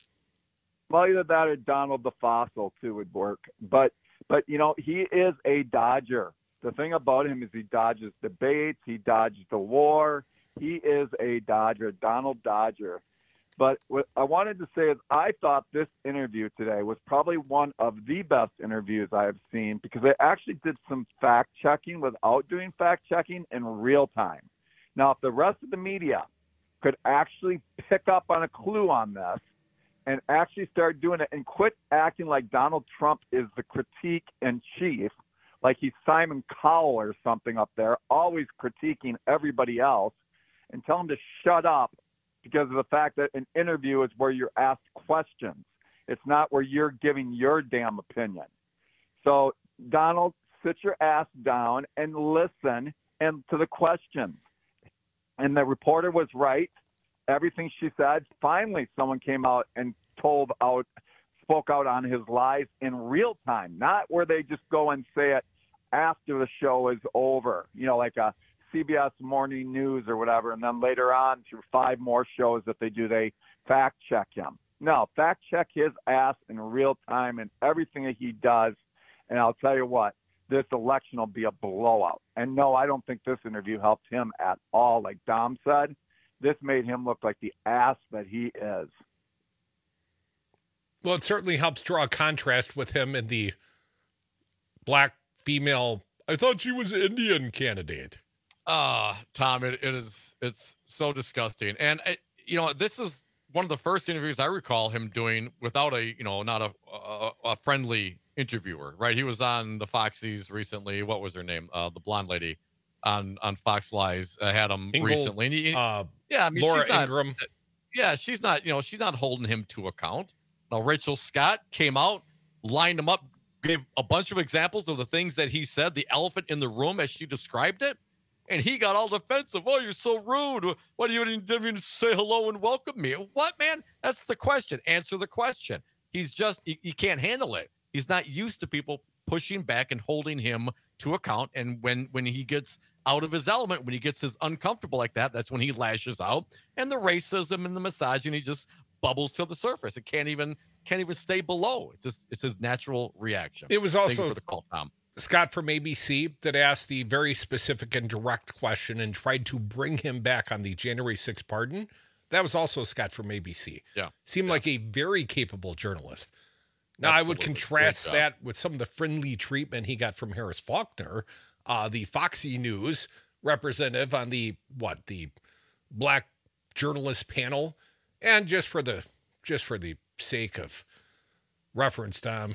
Well, either that or Donald the Fossil too would work. But but you know, he is a dodger. The thing about him is he dodges debates, he dodges the war. He is a dodger, Donald Dodger. But what I wanted to say is I thought this interview today was probably one of the best interviews I have seen, because they actually did some fact checking without doing fact checking in real time. Now, if the rest of the media could actually pick up on a clue on this and actually start doing it and quit acting like Donald Trump is the critique in chief, like he's Simon Cowell or something up there, always critiquing everybody else, and tell him to shut up, because of the fact that an interview is where you're asked questions. It's not where you're giving your damn opinion. So, Donald, sit your ass down and listen and to the questions. And the reporter was right. Everything she said, finally someone came out and told out, spoke out on his lies in real time, not where they just go and say it after the show is over, you know, like a C B S Morning News or whatever, and then later on through five more shows that they do, they fact check him. No, fact check his ass in real time and everything that he does. And I'll tell you what, this election will be a blowout. And no, I don't think this interview helped him at all. Like Dom said, this made him look like the ass that he is. Well, it certainly helps draw a contrast with him and the black female, I thought she was Indian candidate. Ah, Tom, it, it is, it's so disgusting. And, it, you know, this is one of the first interviews I recall him doing without a, you know, not a, a, a friendly interviewer, right? He was on the Foxies recently. What was her name? Uh, the blonde lady on, on Fox Lies. I had him Ingle, recently. And he, uh, yeah, I mean, Laura she's not, Ingraham. Yeah, she's not, you know, she's not holding him to account. Now, Rachel Scott came out, lined him up, gave a bunch of examples of the things that he said, the elephant in the room as she described it. And he got all defensive. Oh, you're so rude. Why do you didn't even say hello and welcome me? What, man? That's the question. Answer the question. He's just, he, he can't handle it. He's not used to people pushing back and holding him to account. And when, when he gets out of his element, when he gets his uncomfortable like that, that's when he lashes out. And the racism and the misogyny just bubbles to the surface. It can't even, can't even stay below. It's just, it's his natural reaction. It was Thank also you for the call, Tom. Scott from A B C that asked the very specific and direct question and tried to bring him back on the January sixth pardon. That was also Scott from A B C. Yeah. Seemed yeah. like a very capable journalist. Now, Absolutely. I would contrast that with some of the friendly treatment he got from Harris Faulkner, uh, the Foxy News representative on the, what, the black journalist panel. And just for the, just for the sake of reference, Tom,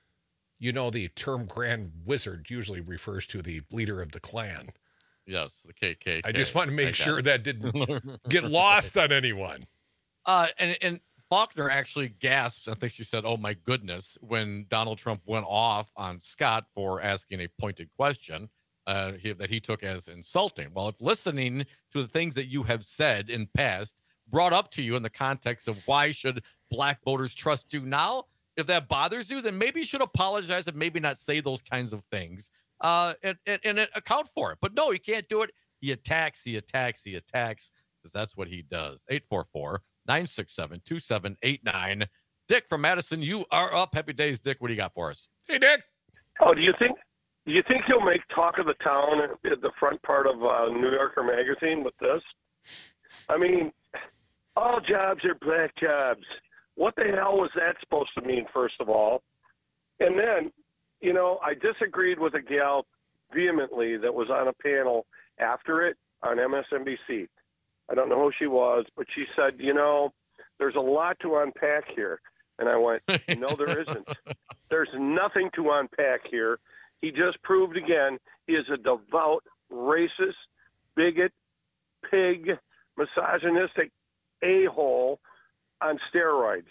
you know, the term Grand Wizard usually refers to the leader of the Klan. Yes, the K K K. I just want to make I sure it. that didn't get lost on anyone. Uh, and, and Faulkner actually gasped. I think she said, oh, my goodness, when Donald Trump went off on Scott for asking a pointed question uh, he, that he took as insulting. Well, if listening to the things that you have said in past brought up to you in the context of why should black voters trust you now, if that bothers you, then maybe you should apologize and maybe not say those kinds of things uh, and, and, and account for it. But no, he can't do it. He attacks, he attacks, he attacks, because that's what he does. eight four four, nine six seven, two seven eight nine. Dick from Madison, you are up. Happy days, Dick. What do you got for us? Hey, Dick. Oh, do you think do you think he'll make talk of the town at the front part of uh, New Yorker magazine with this? I mean, all jobs are black jobs. What the hell was that supposed to mean, first of all? And then, you know, I disagreed with a gal vehemently that was on a panel after it on M S N B C. I don't know who she was, but she said, you know, there's a lot to unpack here. And I went, no, there isn't. There's nothing to unpack here. He just proved again he is a devout, racist, bigot, pig, misogynistic a-hole on steroids.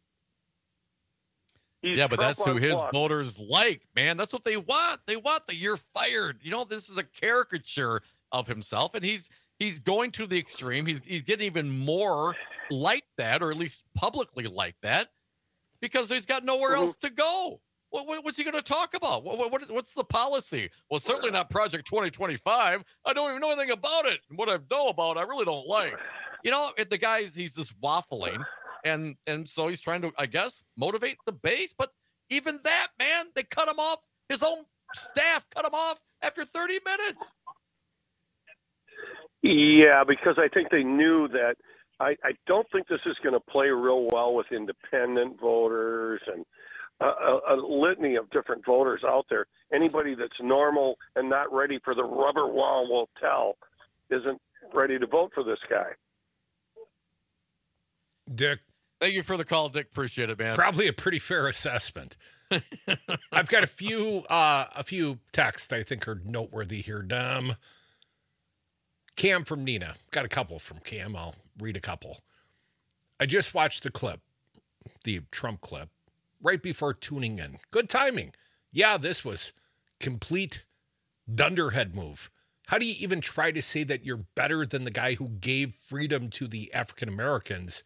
He's yeah, but Trump that's who his unplugged. voters like, man. That's what they want. They want the you're fired. You know, this is a caricature of himself, and he's he's going to the extreme. He's he's getting even more like that, or at least publicly like that, because he's got nowhere Mm-hmm. else to go. What, what, what's he going to talk about? What, what, what is, what's the policy? Well, certainly not Project twenty twenty-five. I don't even know anything about it. And what I know about, I really don't like. You know, it, the guy's, he's just waffling. And and so he's trying to, I guess, motivate the base. But even that, man, they cut him off. His own staff cut him off after thirty minutes. Yeah, because I think they knew that. I, I don't think this is going to play real well with independent voters and a, a, a litany of different voters out there. Anybody that's normal and not ready for the rubber wall will tell isn't ready to vote for this guy. Dick. Thank you for the call, Dick. Appreciate it, man. Probably a pretty fair assessment. I've got a few uh, a few texts I think are noteworthy here. Dom. Cam from Nina. Got a couple from Cam. I'll read a couple. I just watched the clip, the Trump clip, right before tuning in. Good timing. Yeah, this was complete dunderhead move. How do you even try to say that you're better than the guy who gave freedom to the African Americans?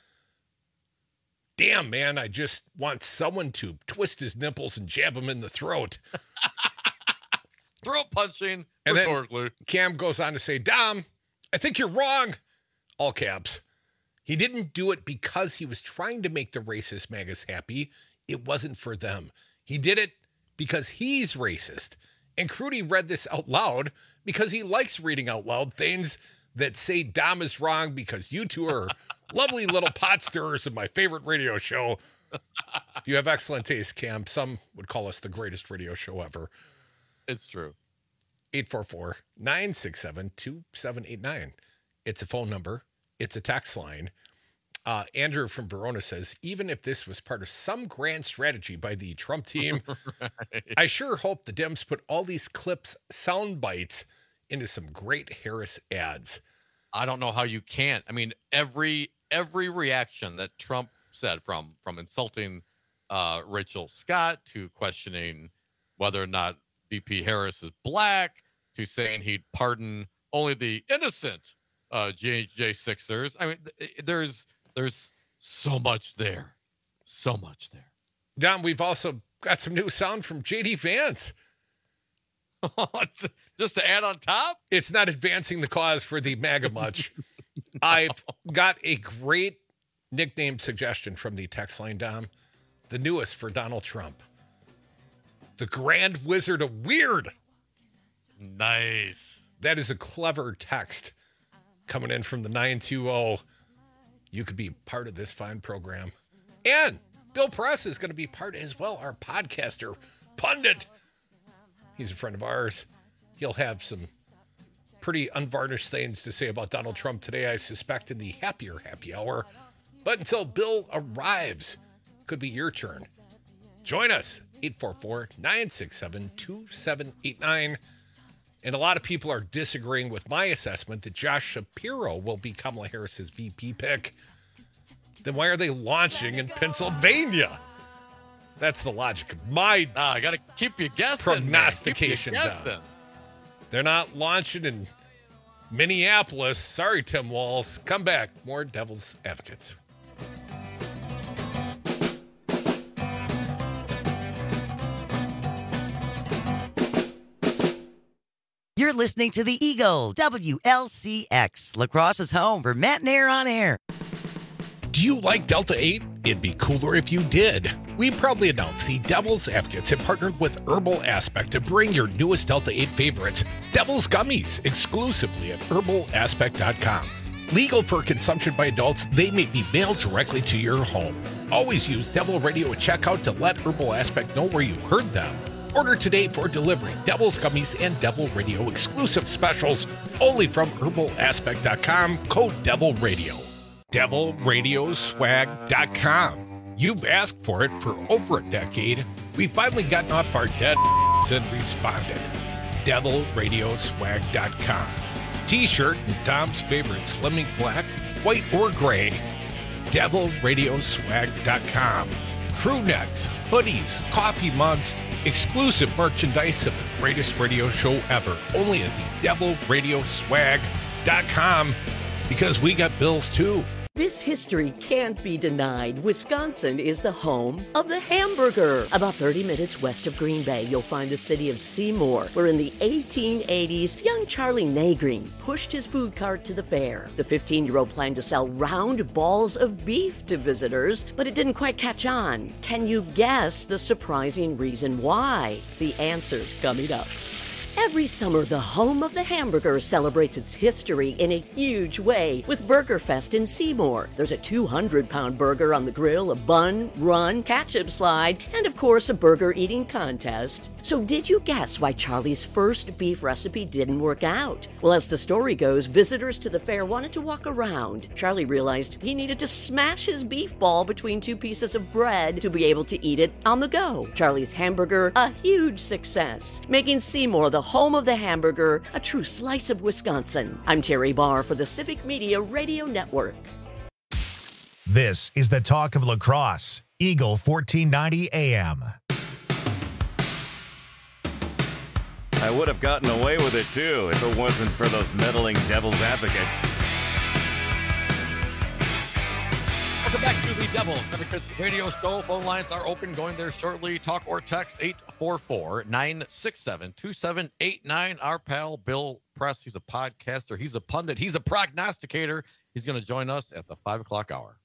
Damn, man, I just want someone to twist his nipples and jab him in the throat. Throat punching, and rhetorically. Then Cam goes on to say, Dom, I think you're wrong. All caps. He didn't do it because he was trying to make the racist MAGAs happy. It wasn't for them. He did it because he's racist. And Crudy read this out loud because he likes reading out loud things that say Dom is wrong because you two are lovely little pot stirrers of my favorite radio show. You have excellent taste, Cam. Some would call us the greatest radio show ever. It's true. eight four four, nine six seven, two seven eight nine. It's a phone number. It's a text line. Uh, Andrew from Verona says, even if this was part of some grand strategy by the Trump team, right. I sure hope the Dems put all these clips, sound bites, into some great Harris ads. I don't know how you can't. I mean, every every reaction that Trump said, from from insulting uh, Rachel Scott to questioning whether or not V P Harris is black, to saying he'd pardon only the innocent uh, J J Sixers. I mean, there's there's so much there, so much there. Don, we've also got some new sound from J D Vance. Just to add on top? It's not advancing the cause for the MAGA much. I've got a great nickname suggestion from the text line, Dom. The newest for Donald Trump. The Grand Wizard of Weird. Nice. That is a clever text coming in from the nine two zero. You could be part of this fine program. And Bill Press is going to be part as well, our podcaster, pundit. He's a friend of ours. He'll have some pretty unvarnished things to say about Donald Trump today, I suspect, in the happier happy hour. But until Bill arrives, could be your turn. Join us, eight four four, nine six seven, two seven eight nine. And a lot of people are disagreeing with my assessment that Josh Shapiro will be Kamala Harris's V P pick. Then why are they launching in Pennsylvania? That's the logic of my ah, I got to keep you guessing. Prognostication man. Keep you done. They're not launching in Minneapolis. Sorry, Tim Walz. Come back. More Devil's Advocates. You're listening to The Eagle, W L C X, La Crosse's home for Matt and Air on Air. Do you like Delta eight? It'd be cooler if you did. We proudly announce the Devil's Advocates have partnered with Herbal Aspect to bring your newest Delta eight favorites, Devil's Gummies, exclusively at herbal aspect dot com. Legal for consumption by adults, they may be mailed directly to your home. Always use Devil Radio at checkout to let Herbal Aspect know where you heard them. Order today for delivery. Devil's Gummies and Devil Radio exclusive specials only from herbal aspect dot com. Code Devil Radio. devil radio swag dot com. You've asked for it for over a decade. We've finally gotten off our dead and responded. devil radio swag dot com. T-shirt and Dom's favorite Slimming Black, white or gray. devil radio swag dot com. Crew necks, hoodies, coffee mugs, exclusive merchandise of the greatest radio show ever. Only at the devil radio swag dot com, because we got bills too. This history can't be denied. Wisconsin is the home of the hamburger. About thirty minutes west of Green Bay, you'll find the city of Seymour, where in the eighteen eighties, young Charlie Nagreen pushed his food cart to the fair. The fifteen-year-old planned to sell round balls of beef to visitors, but it didn't quite catch on. Can you guess the surprising reason why? The answer's coming up. Every summer, the home of the hamburger celebrates its history in a huge way with Burger Fest in Seymour. There's a two hundred pound burger on the grill, a bun, run, ketchup slide, and of course, a burger eating contest. So did you guess why Charlie's first beef recipe didn't work out? Well, as the story goes, visitors to the fair wanted to walk around. Charlie realized he needed to smash his beef ball between two pieces of bread to be able to eat it on the go. Charlie's hamburger, a huge success, making Seymour the home of the hamburger, a true slice of Wisconsin. I'm Terry Barr for the Civic Media Radio Network. This is the Talk of La Crosse, Eagle fourteen ninety A M. I would have gotten away with it too if it wasn't for those meddling devil's advocates. Welcome back to the Devil Advocates Radio Show. Phone lines are open, going there shortly. Talk or text eight four four, nine six seven, two seven eight nine. Our pal Bill Press, he's a podcaster, he's a pundit, he's a prognosticator. He's going to join us at the five o'clock hour.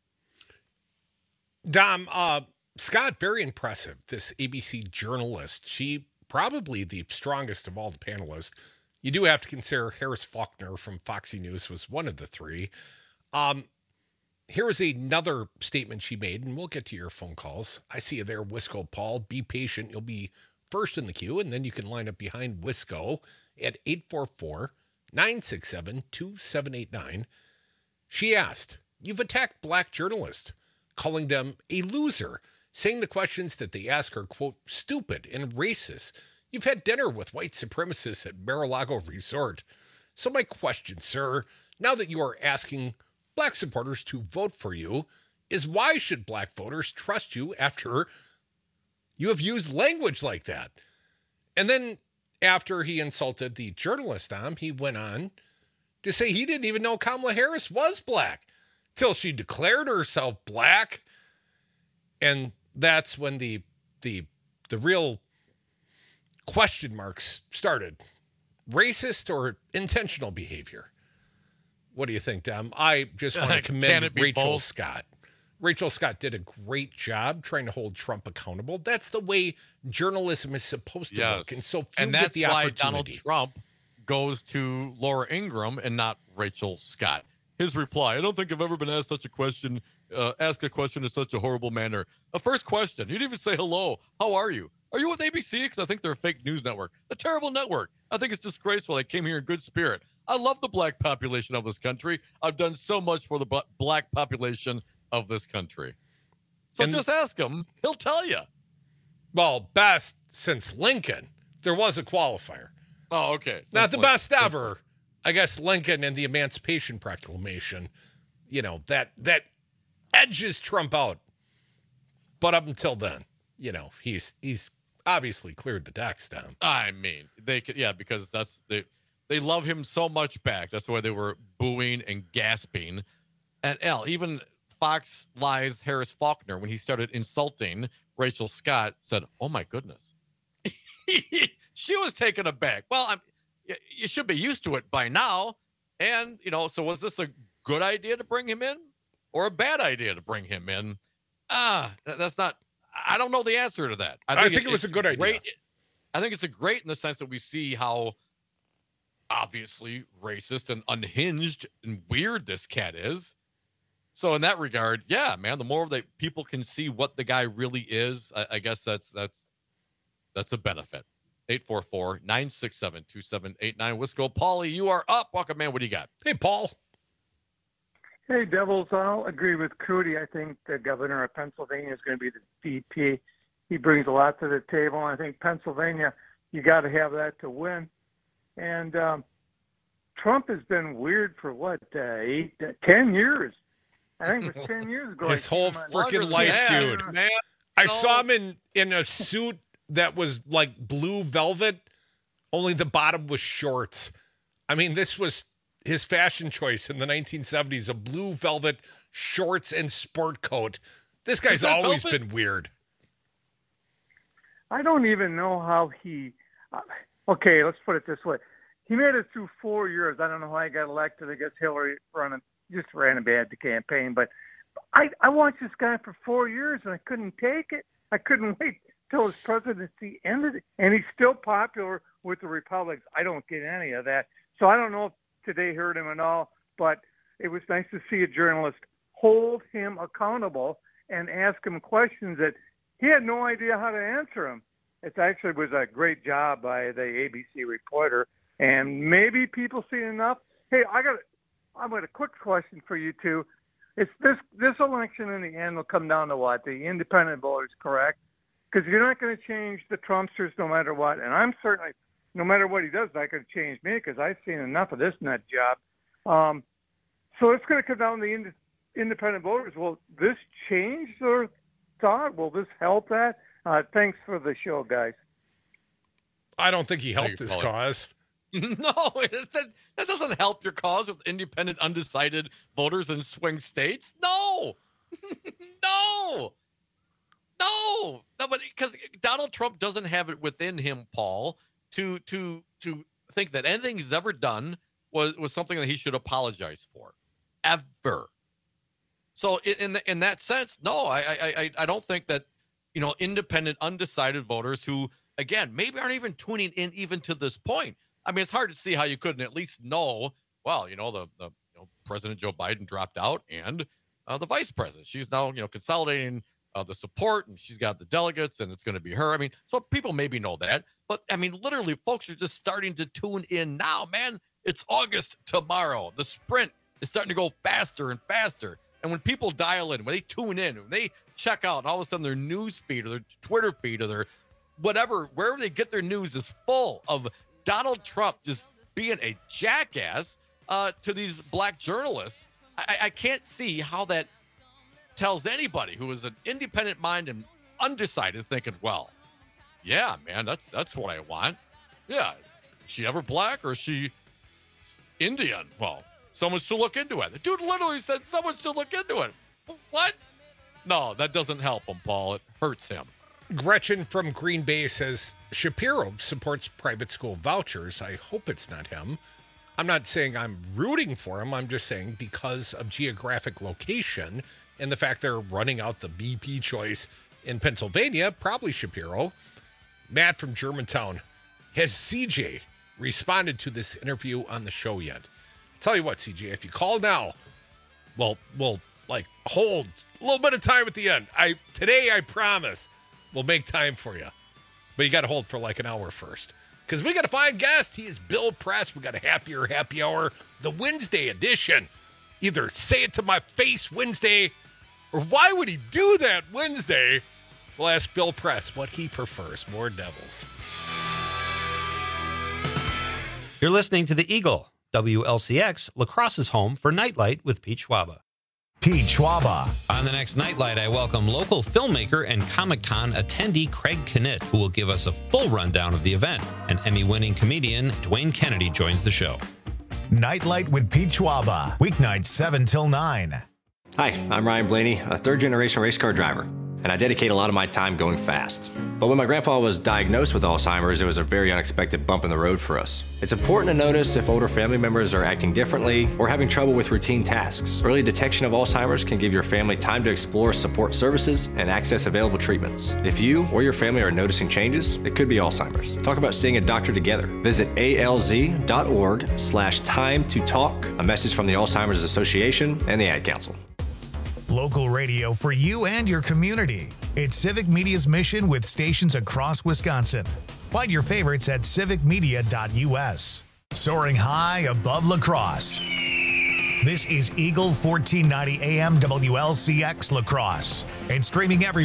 Dom, uh, Scott, very impressive, this A B C journalist. She probably the strongest of all the panelists. You do have to consider Harris Faulkner from Foxy News was one of the three. Um, Here is another statement she made, and we'll get to your phone calls. I see you there, Wisco Paul. Be patient. You'll be first in the queue, and then you can line up behind Wisco at eight four four, nine six seven, two seven eight nine. She asked, you've attacked black journalists, calling them a loser, saying the questions that they ask are, quote, stupid and racist. You've had dinner with white supremacists at Mar-a-Lago Resort. So my question, sir, now that you are asking black supporters to vote for you, is why should black voters trust you after you have used language like that? And then after he insulted the journalist, Dom, he went on to say he didn't even know Kamala Harris was black till she declared herself black. And that's when the the the real question marks started. Racist or intentional behavior? What do you think, Dom? I just want to commend Rachel both? Scott. Rachel Scott did a great job trying to hold Trump accountable. That's the way journalism is supposed to yes. work. And so few and that's get the why opportunity. Donald Trump goes to Laura Ingraham and not Rachel Scott. His reply, I don't think I've ever been asked such a question, uh, ask a question in such a horrible manner. A first question, you didn't even say hello. How are you? Are you with A B C? Because I think they're a fake news network. A terrible network. I think it's disgraceful. They came here in good spirit. I love the black population of this country. I've done so much for the b- black population of this country. So and just ask him. He'll tell you. Well, best since Lincoln. There was a qualifier. Oh, okay. Not the best ever. I guess Lincoln and the Emancipation Proclamation, you know, that that edges Trump out. But up until then, you know, he's he's obviously cleared the decks down. I mean, they could, yeah, because that's they they love him so much back. That's why they were booing and gasping. And L, even Fox Lies Harris Faulkner, when he started insulting Rachel Scott, said, "Oh my goodness." She was taken aback. Well, I'm, you should be used to it by now. And, you know, so was this a good idea to bring him in or a bad idea to bring him in? Ah, that's not, I don't know the answer to that. I think, I think it, it was a good great, idea. I think it's a great in the sense that we see how obviously racist and unhinged and weird this cat is. So in that regard, yeah, man, the more that people can see what the guy really is, I, I guess that's that's that's a benefit. eight four four, nine six seven, two seven eight nine. Wisco. Paulie, you are up. Welcome, man. What do you got? Hey, Paul. Hey, Devils. I'll agree with Crudy. I think the governor of Pennsylvania is going to be the V P. He brings a lot to the table. I think Pennsylvania, you got to have that to win. And um, Trump has been weird for, what, uh, eight, uh, ten years. I think it was ten years ago. His whole freaking life, that. dude. Man, I saw him in, in a suit that was like blue velvet, only the bottom was shorts. I mean, this was his fashion choice in the nineteen seventies, a blue velvet shorts and sport coat. This guy's always velvet? been weird. I don't even know how he uh, – okay, let's put it this way. He made it through four years. I don't know how he got elected. I guess Hillary running – just ran a bad campaign, but I, I watched this guy for four years and I couldn't take it. I couldn't wait till his presidency ended, and he's still popular with the Republicans. I don't get any of that. So I don't know if today hurt him at all, but it was nice to see a journalist hold him accountable and ask him questions that he had no idea how to answer them. It actually was a great job by the A B C reporter, and maybe people see enough. Hey, I got I've got a quick question for you two. It's this this election in the end will come down to what? The independent voters, correct? Because you're not going to change the Trumpsters no matter what. And I'm certainly, no matter what he does, not going to change me because I've seen enough of this nut job. Um, so it's going to come down to the ind- independent voters. Will this change their thought? Will this help that? Uh, thanks for the show, guys. I don't think he helped his cause. No, it, that doesn't help your cause with independent, undecided voters in swing states. No, no, no, no. But because Donald Trump doesn't have it within him, Paul, to to to think that anything he's ever done was was something that he should apologize for, ever. So in the, in that sense, no, I I I don't think that, you know, independent, undecided voters who, again, maybe aren't even tuning in even to this point. I mean, it's hard to see how you couldn't at least know, well, you know, the, the you know, President Joe Biden dropped out and uh, the vice president. She's now, you know, consolidating uh, the support, and she's got the delegates, and it's going to be her. I mean, so people maybe know that. But, I mean, literally, folks are just starting to tune in now, man. It's August tomorrow. The sprint is starting to go faster and faster. And when people dial in, when they tune in, when they check out, and all of a sudden their news feed or their Twitter feed or their whatever, wherever they get their news is full of Donald Trump just being a jackass uh, to these black journalists. I, I can't see how that tells anybody who is an independent mind and undecided thinking, well, yeah, man, that's that's what I want. Yeah. Is she ever black or is she Indian? Well, someone should look into it. The dude literally said someone should look into it. What? No, that doesn't help him, Paul. It hurts him. Gretchen from Green Bay says Shapiro supports private school vouchers. I hope it's not him. I'm not saying I'm rooting for him. I'm just saying because of geographic location and the fact they're running out the V P choice in Pennsylvania, probably Shapiro. Matt from Germantown. Has C J responded to this interview on the show yet? I'll tell you what, C J, if you call now, well, we'll like hold a little bit of time at the end. I today, I promise, we'll make time for you. But you got to hold for like an hour first. Because we got a fine guest. He is Bill Press. We got a happier happy hour, the Wednesday edition. Either say it to my face Wednesday, or why would he do that Wednesday? We'll ask Bill Press what he prefers. More Devils. You're listening to The Eagle, W L C X, La Crosse's home for Nightlight with Pete Schwaba. Pete Schwaba. On the next Nightlight, I welcome local filmmaker and Comic-Con attendee Craig Knitt, who will give us a full rundown of the event. And Emmy-winning comedian Dwayne Kennedy joins the show. Nightlight with Pete Schwaba. Weeknights seven till nine. Hi, I'm Ryan Blaney, a third-generation race car driver. and I dedicate a lot of my time going fast. But when my grandpa was diagnosed with Alzheimer's, it was a very unexpected bump in the road for us. It's important to notice if older family members are acting differently or having trouble with routine tasks. Early detection of Alzheimer's can give your family time to explore support services and access available treatments. If you or your family are noticing changes, it could be Alzheimer's. Talk about seeing a doctor together. Visit alz.org slash time to talk. A message from the Alzheimer's Association and the Ad Council. Local radio for you and your community. It's Civic Media's mission with stations across Wisconsin. Find your favorites at civic media dot u s. Soaring high above La Crosse. This is Eagle fourteen ninety A M W L C X La Crosse and streaming every